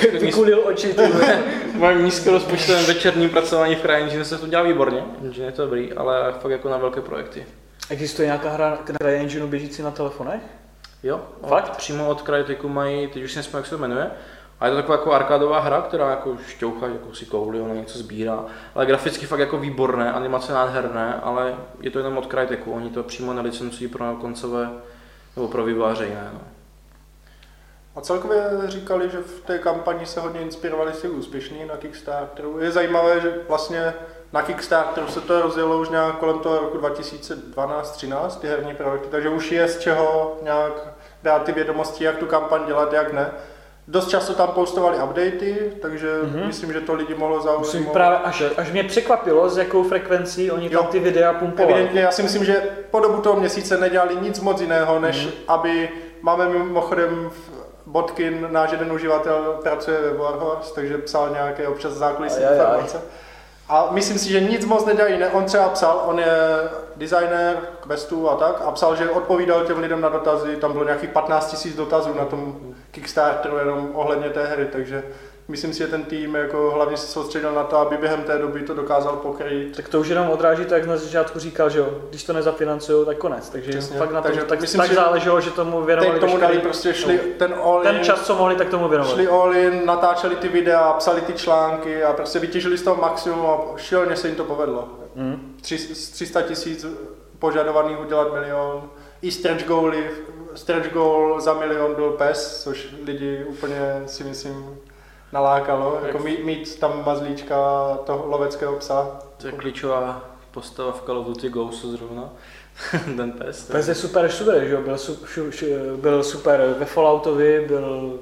[SPEAKER 2] mojem nízkorozpočtovém večerním pracování v CryEngine se to dělá výborně, že je to dobrý, ale fakt jako na velké projekty.
[SPEAKER 1] Existuje nějaká hra na CryEngineu běžící na telefonech?
[SPEAKER 2] Jo, fakt? Přímo od Crytechu mají, teď už si nespomínám, jak se to jmenuje. A je to taková jako arkádová hra, která jako šťouchá, jako si kouli, ona něco sbírá. Ale graficky fakt jako výborné, animace nádherné, ale je to jenom od Crytechu, oni to přímo nelicencují pro koncové nebo pro vývojáře jiné. No.
[SPEAKER 3] A celkově říkali, že v té kampani se hodně inspirovali si úspěšní na Kickstarteru. Je zajímavé, že vlastně na Kickstarteru se to rozjelo už nějak kolem toho roku 2012-13, ty herní projekty, takže už je z čeho nějak dát ty vědomosti, jak tu kampaň dělat, jak ne. Dost často tam postovali updaty, takže myslím, že to lidi mohlo zaujmout.
[SPEAKER 1] Musím právě až mě překvapilo, s jakou frekvencí oni tam ty videa pumpovali.
[SPEAKER 3] Evidentně, já si myslím, že po dobu toho měsíce nedělali nic moc jiného, než aby, máme mimochodem Botkin, náš jeden uživatel pracuje ve Warhorse, takže psal nějaké občas zákulisní informace. A myslím si, že nic moc nedělají, ne, on třeba psal, on je designer questů a tak, a psal, že odpovídal těm lidem na dotazy, tam bylo nějakých 15 000 dotazů na tom Kickstarteru jenom ohledně té hry, takže myslím si, že ten tým jako hlavně se soustředil na to, aby během té doby to dokázal pokrýt.
[SPEAKER 1] Tak to už jenom odráží to, jak na začátku říkal, že jo, když to nezafinancují, tak konec. Takže přesně, fakt na tom tak záleželo, že tomu věnovali
[SPEAKER 3] tomu dali prostě šli
[SPEAKER 1] ten čas, co mohli, tak tomu věnovali.
[SPEAKER 3] Šli all in, natáčeli ty videa, psali ty články a prostě vytěžili z toho maximum a šíleně se jim to povedlo. Z 300 000 požadovaných udělat 1 000 000. I stretch goal za 1 000 000 byl PES, což lidi úplně si myslím nalákalo, jako mít tam mazlíčka toho loveckého psa.
[SPEAKER 2] To je klíčová postava v Call of Duty Ghostu zrovna, ten pes.
[SPEAKER 1] Pes je super, že jo, byl super ve Falloutovi, byl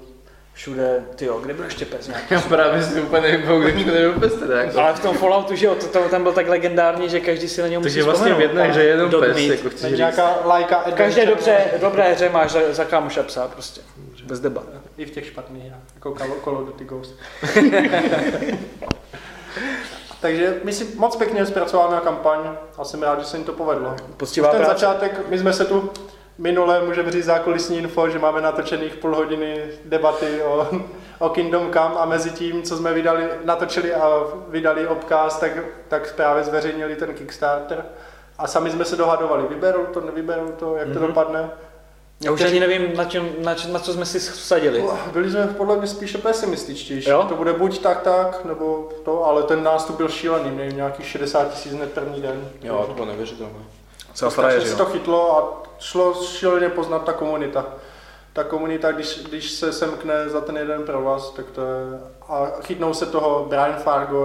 [SPEAKER 1] všude, tyjo, kde byl ještě pes nějaký?
[SPEAKER 2] Já právě si úplně nevím, kde všude byl pes teda. Jako.
[SPEAKER 1] Ale v tom Falloutu, že jo, to tam byl tak legendární, že každý si na něm musí
[SPEAKER 2] takže vlastně v jedné hře jeden pes, jako chci říct.
[SPEAKER 3] Nějaká lajka
[SPEAKER 1] V každé dobré hře máš za kámoša psa prostě, bez debat.
[SPEAKER 3] I v těch špatných hrách, jako Call of Duty Ghost. Takže myslím, moc pěkně zpracovaná kampaň a jsem rád, že se jim to povedlo.
[SPEAKER 1] Poctivá
[SPEAKER 3] Ten
[SPEAKER 1] práce.
[SPEAKER 3] začátek, my jsme se tu minule, můžeme říct zákulisní info, že máme natočených půl hodiny debaty o Kingdom Come a mezi tím, co jsme natočili a vydali obkaz, tak právě zveřejnili ten Kickstarter a sami jsme se dohadovali, vyberou to, nevyberou to, jak to dopadne.
[SPEAKER 1] Já už ani nevím, na co jsme si vsadili.
[SPEAKER 3] Byli jsme podle mě spíše pesimističtější.
[SPEAKER 1] Jo?
[SPEAKER 3] To bude buď tak, nebo to, ale ten nástup byl šílený, měli nějakých 60 000 hned první den.
[SPEAKER 2] Jo, to bylo neuvěřitelné.
[SPEAKER 3] Strašně se to chytlo a šlo šíleně poznat ta komunita. Ta komunita, když se semkne za ten jeden provaz, tak to je... A chytnou se toho Brian Fargo,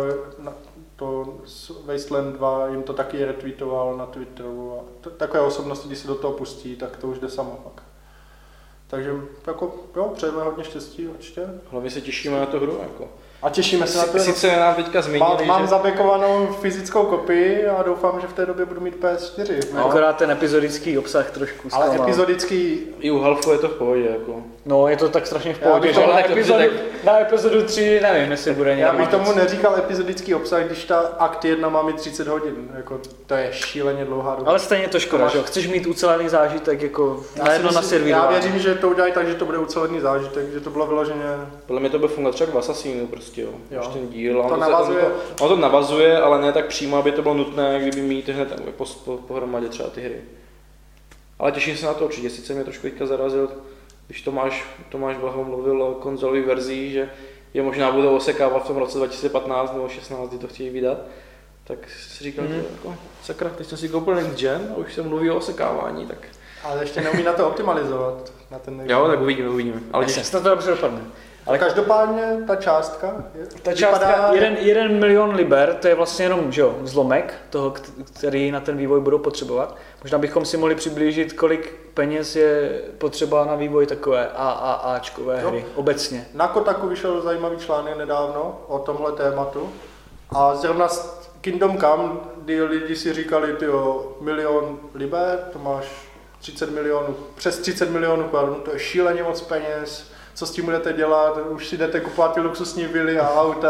[SPEAKER 3] to Wasteland 2, jim to taky retweetoval na Twitteru. A takové osobnosti, když se do toho pustí, tak to už jde samo pak. Takže jako, jo, přejeme hodně štěstí určitě.
[SPEAKER 2] Hlavně se těšíme na tu hru. Jako.
[SPEAKER 3] A těšíme se na to.
[SPEAKER 2] Sice nám teďka zmínili,
[SPEAKER 3] mám zabekovanou fyzickou kopii a doufám, že v té době budu mít PS4.
[SPEAKER 1] No. Akorát ten epizodický obsah trošku
[SPEAKER 3] ale
[SPEAKER 1] zklamal.
[SPEAKER 3] epizodický...
[SPEAKER 2] I u Halfu je to v pohodě. Jako.
[SPEAKER 1] No, je to tak strašně v pohodě, že na epizodu 3 nevím, jestli bude nějak.
[SPEAKER 3] Já bych tomu neříkal epizodický obsah, když ta akt 1 má mít 30 hodin. Jako, to je šíleně dlouhá doba.
[SPEAKER 1] Ale stejně to škoda, že jo? Chceš mít ucelený zážitek jako najednou na servírování.
[SPEAKER 3] Já věřím, že to udělají tak, že to bude ucelený zážitek, že to bylo vyloženě...
[SPEAKER 2] Podle mě to bude fungovat třeba v Assassinu prostě, jo. Až ten díl.
[SPEAKER 3] To navazuje.
[SPEAKER 2] On to navazuje, ale ne tak přímo, aby to bylo nutné, kdyby mít hned pohromadě třeba ty hry. Ale těším se na to určitě, sice mě trošku teďka zarazil, když Tomáš Blaho mluvil o konzolové verzi, že je možná budou osekávat v tom roce 2015 nebo 2016, kdy to chtějí vydat. Tak si říkal, jako, sakra, teď jsem si koupil Next Gen a už se mluví o osekávání, tak...
[SPEAKER 3] Ale ještě neumí na to optimalizovat. Na ten
[SPEAKER 2] jo, tak uvidíme.
[SPEAKER 1] Ale to dobře dopadne.
[SPEAKER 3] Ale každopádně ta částka...
[SPEAKER 1] Ta částka 1 milion liber, to je vlastně jenom že jo, zlomek toho, který na ten vývoj budou potřebovat. Možná bychom si mohli přiblížit, kolik peněz je potřeba na vývoj takové AAAčkové hry obecně.
[SPEAKER 3] Na Kotaku vyšel zajímavý článek nedávno o tomhle tématu. A zrovna Kingdom Come, kdy lidi si říkali, tyjo, 1 milion liber, to máš 30 milionů, přes 30 milionů korun, to je šíleně moc peněz. Co s tím budete dělat, už si jdete kupovat ty luxusní vily a auta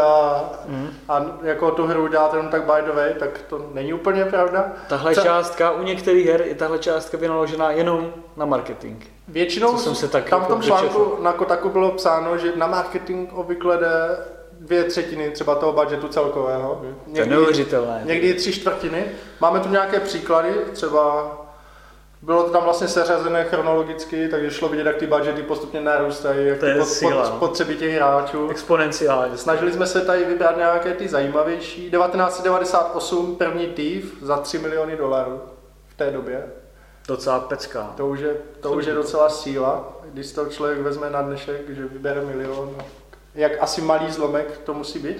[SPEAKER 3] a jako tu hru děláte jenom tak by the way, tak to není úplně pravda.
[SPEAKER 1] Tahle částka, u některých her je tahle částka vynaložená jenom na marketing.
[SPEAKER 3] Většinou tam v tom článku na Kotaku bylo psáno, že na marketing obvykle jde 2/3 třeba toho budgetu celkového.
[SPEAKER 1] To je neuvěřitelné.
[SPEAKER 3] Někdy 3/4. Máme tu nějaké příklady, třeba bylo to tam vlastně seřazené chronologicky, takže šlo vidět, jak ty budgety postupně narůstají, jak potřeby těch hráčů.
[SPEAKER 1] Exponenciálně.
[SPEAKER 3] Snažili jsme se tady vybrat nějaké ty zajímavější. 1998 první Thief za $3 miliony v té době.
[SPEAKER 1] Docela pecká.
[SPEAKER 3] To už je docela síla, když to člověk vezme na dnešek, že vybere milion. Jak asi malý zlomek to musí být.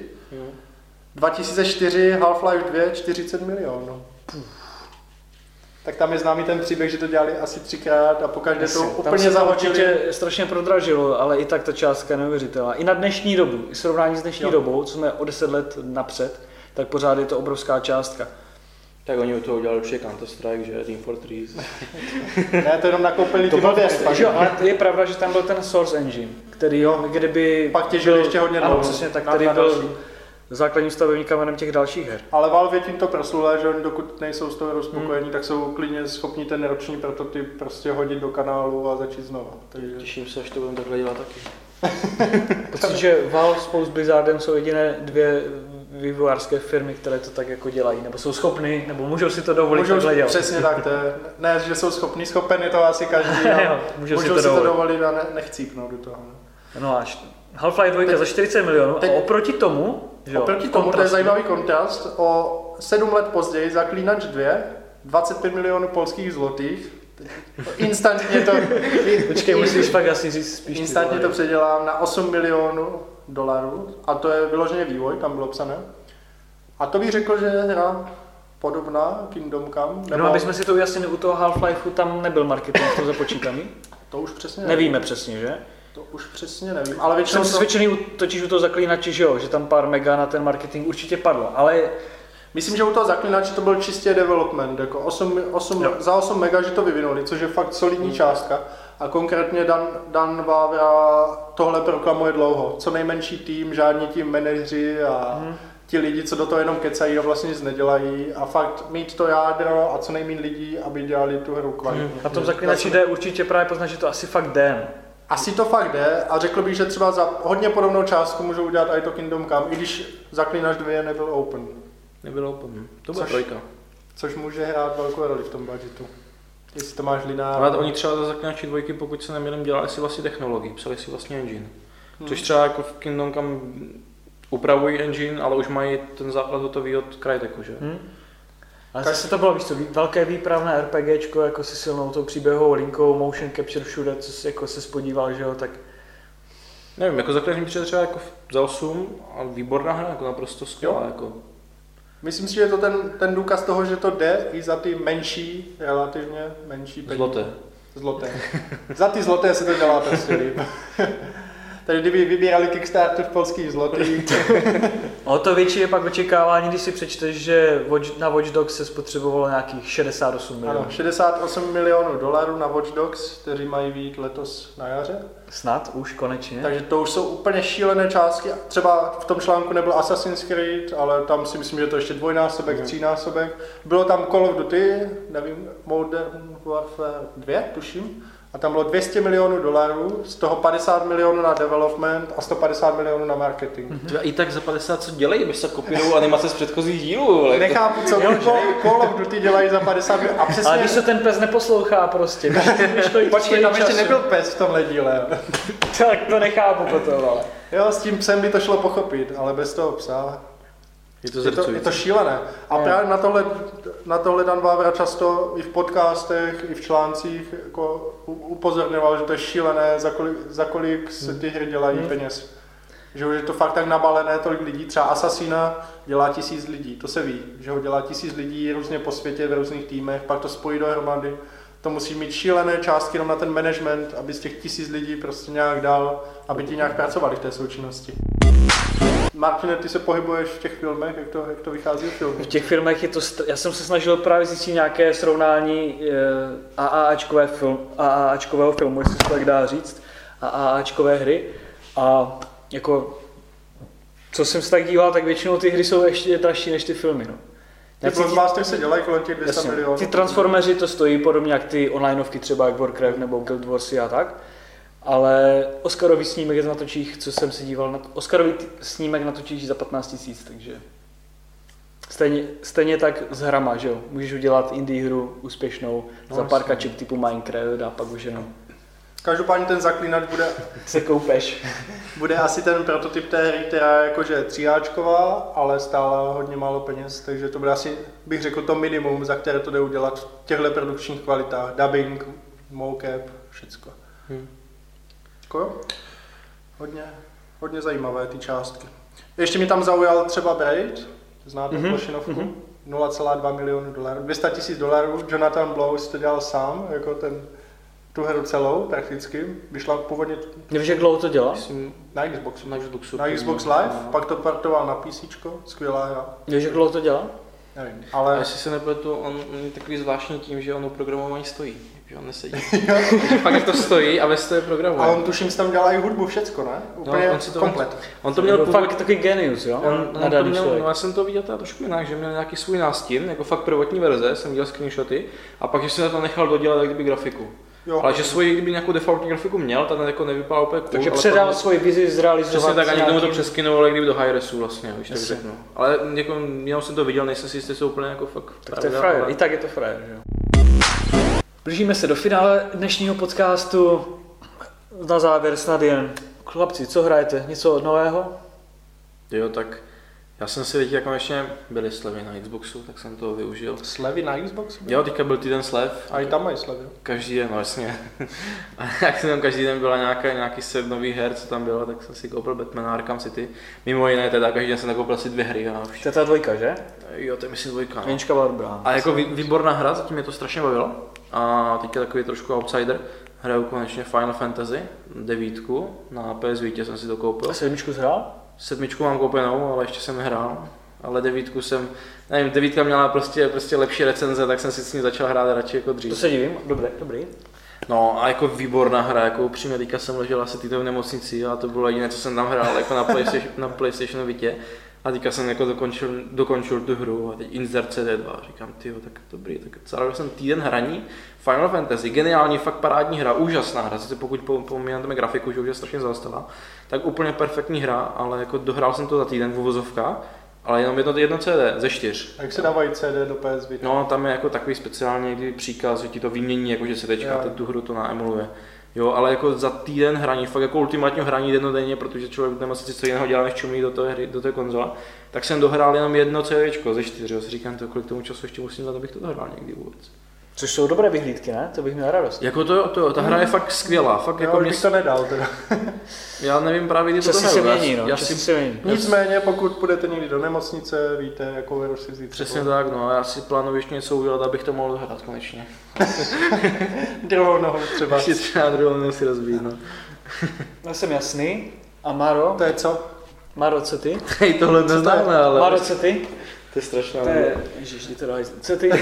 [SPEAKER 3] 2004 Half-Life 2 40 milionů. Tak tam je známý ten příběh, že to dělali asi 3krát a pokaždé to úplně zahodili.
[SPEAKER 1] Strašně prodražilo, ale i tak ta částka je neuvěřitelná. I na dnešní dobu, i srovnání s dnešní dobou, co jsme o 10 let napřed, tak pořád je to obrovská částka.
[SPEAKER 2] Tak oni u toho udělali určitě Counter-Strike, že Team Fortress.
[SPEAKER 3] Ne, to jenom nakoupili ty blbě.
[SPEAKER 1] Ale je pravda, že tam byl ten Source Engine, který kdyby...
[SPEAKER 3] Pak těžil ještě hodně dlouho.
[SPEAKER 1] Ano, přesně tak, který byl základním stavebním kamenem těch dalších her.
[SPEAKER 3] Ale Valve tím to proslulé, že oni dokud nejsou z toho rozpokojení, tak jsou klidně schopni ten roční prototyp prostě hodit do kanálu a začít znova. Takže...
[SPEAKER 2] Těším se, až to budeme takhle dělat taky.
[SPEAKER 1] Protože Valve spolu s Blizzardem jsou jediné 2 vývojářské firmy, které to tak jako dělají, nebo jsou schopny, nebo můžou si to dovolit takhle dělat.
[SPEAKER 3] Přesně tak, to je, ne, že jsou schopen je to asi každý, můžou si to dovolit a nechcípnout do toho.
[SPEAKER 1] No až Half-Life 2 za 40 milionů a oproti tomu,
[SPEAKER 3] to je zajímavý kontrast, o 7 let později Zaklínač 2, 25 milionů polských zlotých, instantně to...
[SPEAKER 1] Počkej, musíš fakt asi říct spíš.
[SPEAKER 3] Instantně to předělám na 8 milionů dolarů a to je vyloženě vývoj, tam bylo psané. A to bych řekl, že je hra podobná Kingdom Come.
[SPEAKER 1] Nebo... No, aby jsme si to ujasnili, u toho Half-Lifeu tam nebyl marketing to započítaný?
[SPEAKER 3] To už přesně
[SPEAKER 1] nevíme přesně, že?
[SPEAKER 3] To už přesně nevím, ale většinou
[SPEAKER 1] Jsem přesvědčený totiž u toho Zaklínače, že jo, že tam pár mega na ten marketing určitě padlo, ale
[SPEAKER 3] myslím, že u toho Zaklínače to byl čistě development, jako za 8 mega, že to vyvinuli, což je fakt solidní částka. A konkrétně Dan Vávra tohle proklamuje dlouho. Co nejmenší tým, žádní tím manažeři a ti lidi, co do toho jenom kecají a vlastně nic nedělají. A fakt mít to jádro a co nejméně lidí, aby dělali tu hru kvalitně.
[SPEAKER 1] na tom Zaklínači jde určitě právě poznat, že to asi fakt jde.
[SPEAKER 3] Asi to fakt jde a řekl bych, že třeba za hodně podobnou částku můžou udělat i to Kingdom Come, i když Zaklínač 2 nebyl open.
[SPEAKER 2] Nebylo open. To byla trojka.
[SPEAKER 3] Což může hrát velkou roli v tom budgetu. Jestli to máš lineární.
[SPEAKER 2] Ale oni třeba za Zaklínači 2, pokud se nemýlím, dělali si vlastně technologii, psali si vlastně engine. Což třeba jako v Kingdom Come upravují engine, ale už mají ten základ hotový od Cryteku, že?
[SPEAKER 1] Ale zase to bylo, víš co, velké výpravné RPGčko, jako se silnou tou příběhovou linkou, motion capture všude, co se, jako se spodíval, že jo, tak...
[SPEAKER 2] Nevím, jako Zaklínač mi přijde třeba jako za 8 a výborná hra, jako naprosto skvělá, jako...
[SPEAKER 3] Myslím si, že je to ten důkaz toho, že to jde i za ty menší, relativně menší peníze. Zloté. Za ty zloté se to dělá prostě líp. Takže kdyby vybírali Kickstarter v polských zlotých.
[SPEAKER 1] O to větší je pak očekávání, když si přečteš, že na Watch Dogs se spotřebovalo nějakých 68 milionů.
[SPEAKER 3] Ano, 68 milionů dolarů na Watch Dogs, kteří mají vyjít letos na jaře.
[SPEAKER 1] Snad, už konečně.
[SPEAKER 3] Takže to už jsou úplně šílené částky. Třeba v tom článku nebyl Assassin's Creed, ale tam si myslím, že to ještě dvojnásobek, třínásobek. Bylo tam Call of Duty, nevím, Modern Warfare 2, tuším. A tam bylo 200 milionů dolarů, z toho 50 milionů na development a 150 milionů na marketing.
[SPEAKER 2] I tak za 50 co dělají, když se kopírou animace z předchozích dílů.
[SPEAKER 3] Nechápu, co Call of Duty dělají za 50 milionů.
[SPEAKER 1] Ale když se ten pes neposlouchá prostě.
[SPEAKER 3] Počkej, tam ještě nebyl pes v tomhle díle.
[SPEAKER 1] Tak to nechápu potom, ale.
[SPEAKER 3] Jo, s tím psem by to šlo pochopit, ale bez toho psa. Je to šílené. A právě na tohle Dan Vávra často i v podcastech, i v článcích jako upozorňoval, že to je šílené, za kolik se ty hry dělají peněz. Že už je to fakt tak nabalené tolik lidí. Třeba Assassina dělá 1000 lidí, to se ví. Že ho dělá 1000 lidí různě po světě, v různých týmech, pak to spojí dohromady. To musí mít šílené částky jenom na ten management, aby z těch 1000 lidí prostě nějak dal, aby ti nějak pracovali v té součinnosti. Martine, ty se pohybuješ v těch filmech, jak to vychází v filmu?
[SPEAKER 1] V těch filmech já jsem se snažil právě zjistit nějaké srovnání AAAčkového filmu, jestli se tak dá říct, AAAčkové hry. A jako, co jsem se tak díval, tak většinou ty hry jsou ještě dražší než ty filmy. No.
[SPEAKER 3] Ty blockbustery se dělají kolem těch 200 milionů.
[SPEAKER 1] Ty Transformeři to stojí podobně jak ty onlineovky třeba jak Warcraft nebo Guild Wars a tak. Ale Oscarový snímek natočíš, co jsem se díval, Oscarový snímek natočíš za 15 000, takže stejně tak s hrama, že jo? Můžeš udělat indie hru úspěšnou za pár kaček typu Minecraft a pak už jenom
[SPEAKER 3] Každopádně ten Zaklínač
[SPEAKER 1] se koupeš.
[SPEAKER 3] Bude asi ten prototyp té hry, která je jakože 3áčková, ale stála hodně málo peněz, takže to bude asi, bych řekl, to minimum, za které to jde udělat v těchto produkčních kvalitách. Dubbing, mocap, všecko. Hodně zajímavé ty částky. Ještě mi tam zaujal třeba Braid, znáte plošinovku, 0,2 milionu dolarů, 200 000 dolarů, Jonathan Blow to dělal sám, jako tu hru celou prakticky, vyšla původně...
[SPEAKER 1] Nevíš, jak dlouho to dělá?
[SPEAKER 3] Na Xbox Live, pak to portoval na PC, skvělá hra.
[SPEAKER 1] Nevíš, jak dlouho to dělá?
[SPEAKER 3] Nevím, ale...
[SPEAKER 2] A jestli se nepletu, on je takový zvláštní tím, že on u programování stojí. Že on nesedí. Pak to stojí a bez toho je programování.
[SPEAKER 3] A on tuším, tam dělá i hudbu, všecko, ne? Úplně komplet.
[SPEAKER 1] On to měl fakt takový genius, jo?
[SPEAKER 2] Já jsem to viděl trošku jinak, že měl nějaký svůj nástin, jako fakt prvotní verze, jsem viděl screenshoty, a pak jsem na to nechal dodělat jak kdyby grafiku. Jo. Ale že svoji kdyby nějakou defaultní grafiku měl, tak jako nevypadá úplně cool.
[SPEAKER 1] Takže předal svoji vizi zrealizovat.
[SPEAKER 2] Přesně tak a někdo mu to přeskinoval jak kdyby do Hi-Resu vlastně, víš, tak řeknu. Ale jako, jenom jsem to viděl, nejsem si jistý, jsou úplně jako fakt...
[SPEAKER 1] Tak to je frajer, i tak je to frajer, že jo. Blížíme se do finále dnešního podcastu. Na závěr snad jen. Chlapci, co hrajete? Něco nového?
[SPEAKER 2] Jo, tak já jsem si viděl, jak ještě byly slevy na Xboxu, tak jsem to využil.
[SPEAKER 3] Slevy na Xboxu?
[SPEAKER 2] Jo, teďka byl týden slev.
[SPEAKER 3] A i tam mají slevy.
[SPEAKER 2] Každý den, no jasně. A jak jsem tam každý den byla nějaký set nových her, co tam bylo, tak jsem si koupil Batman Arkham City. Mimo jiné teda, každý den jsem koupil asi 2 hry. A už...
[SPEAKER 1] To je ta dvojka, že?
[SPEAKER 2] Jo, to je myslím dvojka. No.
[SPEAKER 1] Jenčka byla dobrá.
[SPEAKER 2] A jako výborná hra, zatím mě to strašně bavilo. A teď je takový trošku outsider. Hraju konečně Final Fantasy 9 na PS Vita jsem si to koupil.
[SPEAKER 1] A 7 jsi hrál?
[SPEAKER 2] 7 mám koupenou, ale ještě jsem nehrál. Ale 9 jsem, nevím, 9 měla prostě lepší recenze, tak jsem si s ní začal hrát radši jako dřív.
[SPEAKER 1] To se divím, dobrý.
[SPEAKER 2] No a jako výborná hra, jako upřímně, teďka jsem ležel asi týden v nemocnici a to bylo jediné, co jsem tam hrál jako na PlayStationu Vitě. A teďka jsem jako dokončil tu hru a teď insert CD2, říkám, tyjo, tak dobrý, tak celý jsem týden hraní, Final Fantasy, geniální, fakt parádní hra, úžasná hra, sice pokud pomínáme grafiku, že už je strašně zaostala, tak úplně perfektní hra, ale jako dohrál jsem to za týden v uvozovkách, ale jenom jedno CD ze 4.
[SPEAKER 3] Jak se dávají CD do PS Vita?
[SPEAKER 2] No, tam je jako takový speciální někdy příkaz, že ti to vymění, jakože CDčka, teď tu hru to naemuluje. Jo, ale jako za týden hraní, fakt jako ultimátního hraní jednodenně, protože člověk nemá si co jiného dělat, než čumí do té konzole, tak jsem dohrál jenom jedno CDčko ze 4, jo, si říkám, kolik tomu času ještě musím dát, abych to dohrál někdy vůbec.
[SPEAKER 1] Což jsou dobré vyhlídky, ne? To bych měl radost.
[SPEAKER 2] Jako ta hra je fakt skvělá, fakt jako
[SPEAKER 3] bych to nedal teda.
[SPEAKER 2] Já nevím právě, kdy to
[SPEAKER 1] Časy se mění, no.
[SPEAKER 3] Nicméně, pokud půjdete někdy do nemocnice, víte, jakou hru si vzít.
[SPEAKER 2] Přesně tak, no, já si plánuji ještě něco udělat, abych to mohl dohrát konečně.
[SPEAKER 3] Druhou nohu třeba.
[SPEAKER 2] Třeba druhou nohu si rozbít, no.
[SPEAKER 1] Já jsem jasný. A Maro?
[SPEAKER 3] To je co?
[SPEAKER 1] Maro, co ty?
[SPEAKER 2] Hej, tohle neznáme, ale...
[SPEAKER 1] Maro, co ty?
[SPEAKER 2] To je strašná.
[SPEAKER 1] Ježiš, to dáš. Co ty?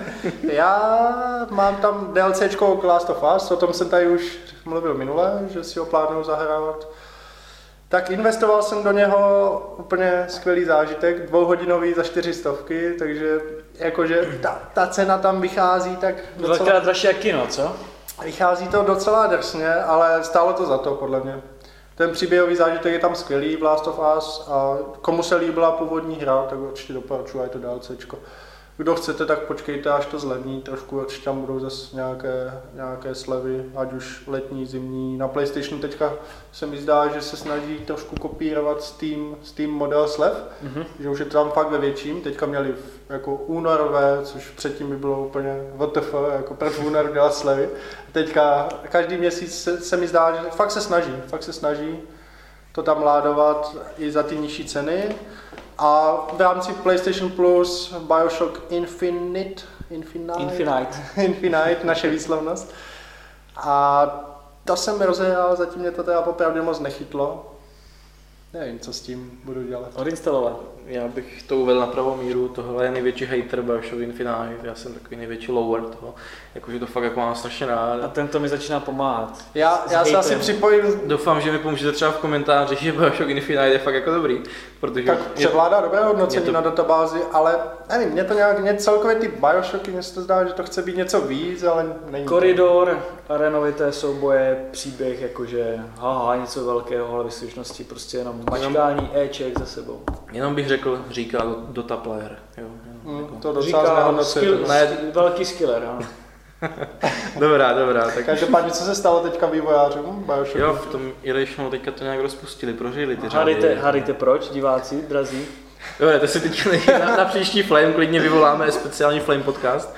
[SPEAKER 3] Já mám tam DLCčko k Last of Us, o tom jsem tady už mluvil minule, že si ho plánuju zahrát. Tak investoval jsem do něho úplně skvělý zážitek, 2hodinový za 400, takže jakože ta cena tam vychází tak docela...
[SPEAKER 1] Dvakrát dražší jak kino, co?
[SPEAKER 3] Vychází to docela drsně, ale stálo to za to podle mě. Ten příběhový zážitek je tam skvělý v Last of Us a komu se líbila původní hra, tak určitě doporučuji to DLCčko. Kdo chcete, tak počkejte, až to zlevní trošku, určitě tam budou zase nějaké slevy, ať už letní, zimní. Na PlayStationu teďka se mi zdá, že se snaží trošku kopírovat Steam model slev, že už je to tam fakt ve větším. Teďka měli jako únorové, což předtím by bylo úplně WTF, jako proč únor dělat slevy. Teďka každý měsíc se mi zdá, že fakt se snaží to tam ládovat i za ty nižší ceny. A v rámci PlayStation Plus BioShock Infinite, naše výslovnost. A to jsem rozhrál, zatím mě to teda popravdě moc nechytlo. Nevím, co s tím budu dělat.
[SPEAKER 1] Odinstalovat.
[SPEAKER 2] Já bych to uvedl na pravou míru, tohle je největší hater BioShock Infinite, já jsem takový největší lover toho, jakože to fakt jako mám strašně rád.
[SPEAKER 1] A tento mi začíná pomáhat.
[SPEAKER 3] Já se asi připojím.
[SPEAKER 2] Doufám, že mi pomůžete třeba v komentářích, že BioShock Infinite je fakt jako dobrý, protože...
[SPEAKER 3] Tak převládá dobré hodnocení na databázi, ale nevím, mě to nějak, celkově ty BioShocky, mně se to zdá, že to chce být něco víc, ale není.
[SPEAKER 1] Koridor, arenovité souboje, příběh jakože něco velkého, ale ve skutečnosti prostě jenom mačkání éček za sebou.
[SPEAKER 2] Jenom bych říká Dota player, jo.
[SPEAKER 3] To docela
[SPEAKER 1] velký skiller, ano.
[SPEAKER 2] Dobrá. Tak...
[SPEAKER 3] Každopádně, co se stalo teďka vývojářům BioShocku?
[SPEAKER 2] Jo, v tom Irrational teďka to nějak rozpustili, prožili ty řady.
[SPEAKER 1] Hádejte proč, diváci, drazí?
[SPEAKER 2] Dobré, to si teď na příští Flame klidně vyvoláme speciální Flame podcast.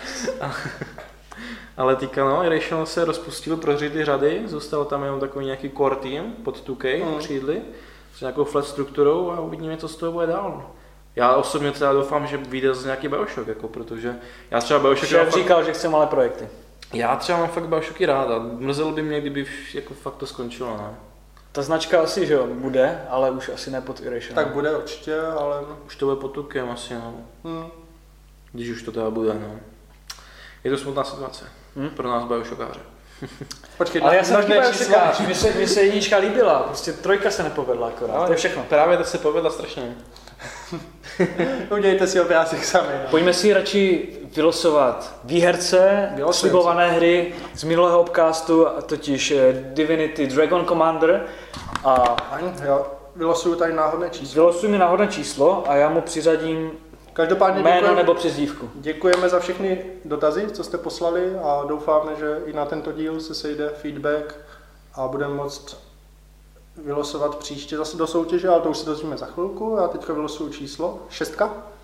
[SPEAKER 2] Ale teďka no, Irrational se rozpustil, prožili řady, zůstal tam jenom takový nějaký core team pod 2K, křídly, s nějakou flat strukturou a uvidíme, co z toho bude dál. Já osobně teda doufám, že vyjde z nějaký BioShock, jako, protože já třeba BioShock...
[SPEAKER 1] Šéf říkal, že chce malé projekty.
[SPEAKER 2] Já třeba mám fakt BioShocky rád a mrzelo by mě, kdyby jako fakt to skončilo, ne?
[SPEAKER 1] Ta značka asi, že jo, bude, ale už asi ne pod Irrational.
[SPEAKER 3] Tak bude určitě, ale...
[SPEAKER 2] Už to bude pod Tukem asi, no. Když už to teda bude, no. Je to smutná situace pro nás BioShockáře.
[SPEAKER 3] Počkej,
[SPEAKER 1] ale já jsem taky BioShockář, mně se jednička líbila, prostě 3 se nepovedla akorát, ale to je všechno.
[SPEAKER 2] Právě to se povedla strašně.
[SPEAKER 3] Udělejte si obrázek sami. No.
[SPEAKER 1] Pojďme si radši vylosovat výherce, slibované hry z minulého podcastu, totiž Divinity Dragon Commander. A
[SPEAKER 3] já vylosuju tady náhodné číslo.
[SPEAKER 1] Vylosuj mi náhodné číslo a já mu přiřadím
[SPEAKER 3] každopádně
[SPEAKER 1] jméno nebo přezdívku.
[SPEAKER 3] Děkujeme za všechny dotazy, co jste poslali a doufáme, že i na tento díl se sejde feedback a budeme moct vylosovat příště zase do soutěže, ale to už si dozvíme za chvilku. Já teďka vylosuju číslo 6.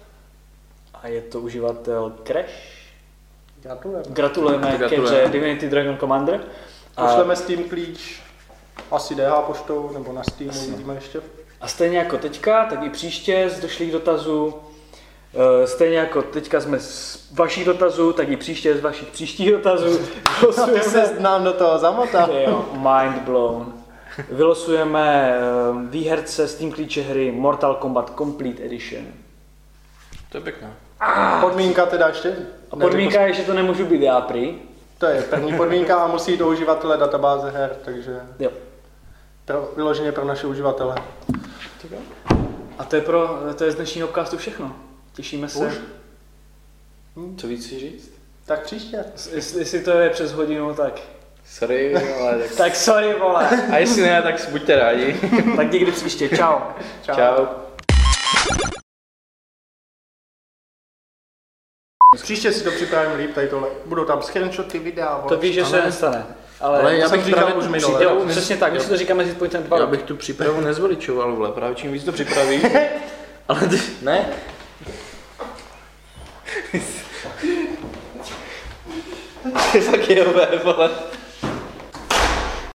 [SPEAKER 1] A je to uživatel Crash.
[SPEAKER 3] Gratulujeme
[SPEAKER 1] ke hře Divinity Dragon Commander.
[SPEAKER 3] Pošleme Steam klíč asi DH poštou nebo na Steamu, uvidíme ještě.
[SPEAKER 1] A stejně jako teďka, tak i příště z došlých dotazů. Stejně jako teďka jsme z vašich dotazů, tak i příště z vašich příštích dotazů.
[SPEAKER 3] Ty se nám do toho zamotal.
[SPEAKER 1] Mind blown. vylosujeme výherce Steam klíče hry Mortal Kombat Complete Edition.
[SPEAKER 2] To je pěkné.
[SPEAKER 3] Podmínka teda ještě?
[SPEAKER 1] A podmínka je, že to nemůžu být já prý.
[SPEAKER 3] To je první podmínka a musí do uživatele databáze her, takže
[SPEAKER 1] Jo.
[SPEAKER 3] Vyloženě pro naše uživatele.
[SPEAKER 1] A to je z dnešního podcastu všechno. Těšíme se.
[SPEAKER 3] Už?
[SPEAKER 2] Co víc si říct?
[SPEAKER 3] Tak příště.
[SPEAKER 1] Jestli to je přes hodinu, tak...
[SPEAKER 2] Sorry, ale tak...
[SPEAKER 1] Tak sorry, vole.
[SPEAKER 2] A jestli ne, tak buďte rádi.
[SPEAKER 1] Tak někdy příště. Čau.
[SPEAKER 2] Čau.
[SPEAKER 3] Příště si to připravím líp, tady tohle. Budou tam screenshoty, videa.
[SPEAKER 1] To víš, že se nestane.
[SPEAKER 2] Ale já bych
[SPEAKER 3] říkal
[SPEAKER 2] právě
[SPEAKER 3] už minule.
[SPEAKER 1] Jo, přesně tak, my si to říkáme si pojďte 2
[SPEAKER 2] Já bych tu přípravu nezveličoval, vole, právě čím víc to připraví. Ale ty, ne. Ty fakt je vole.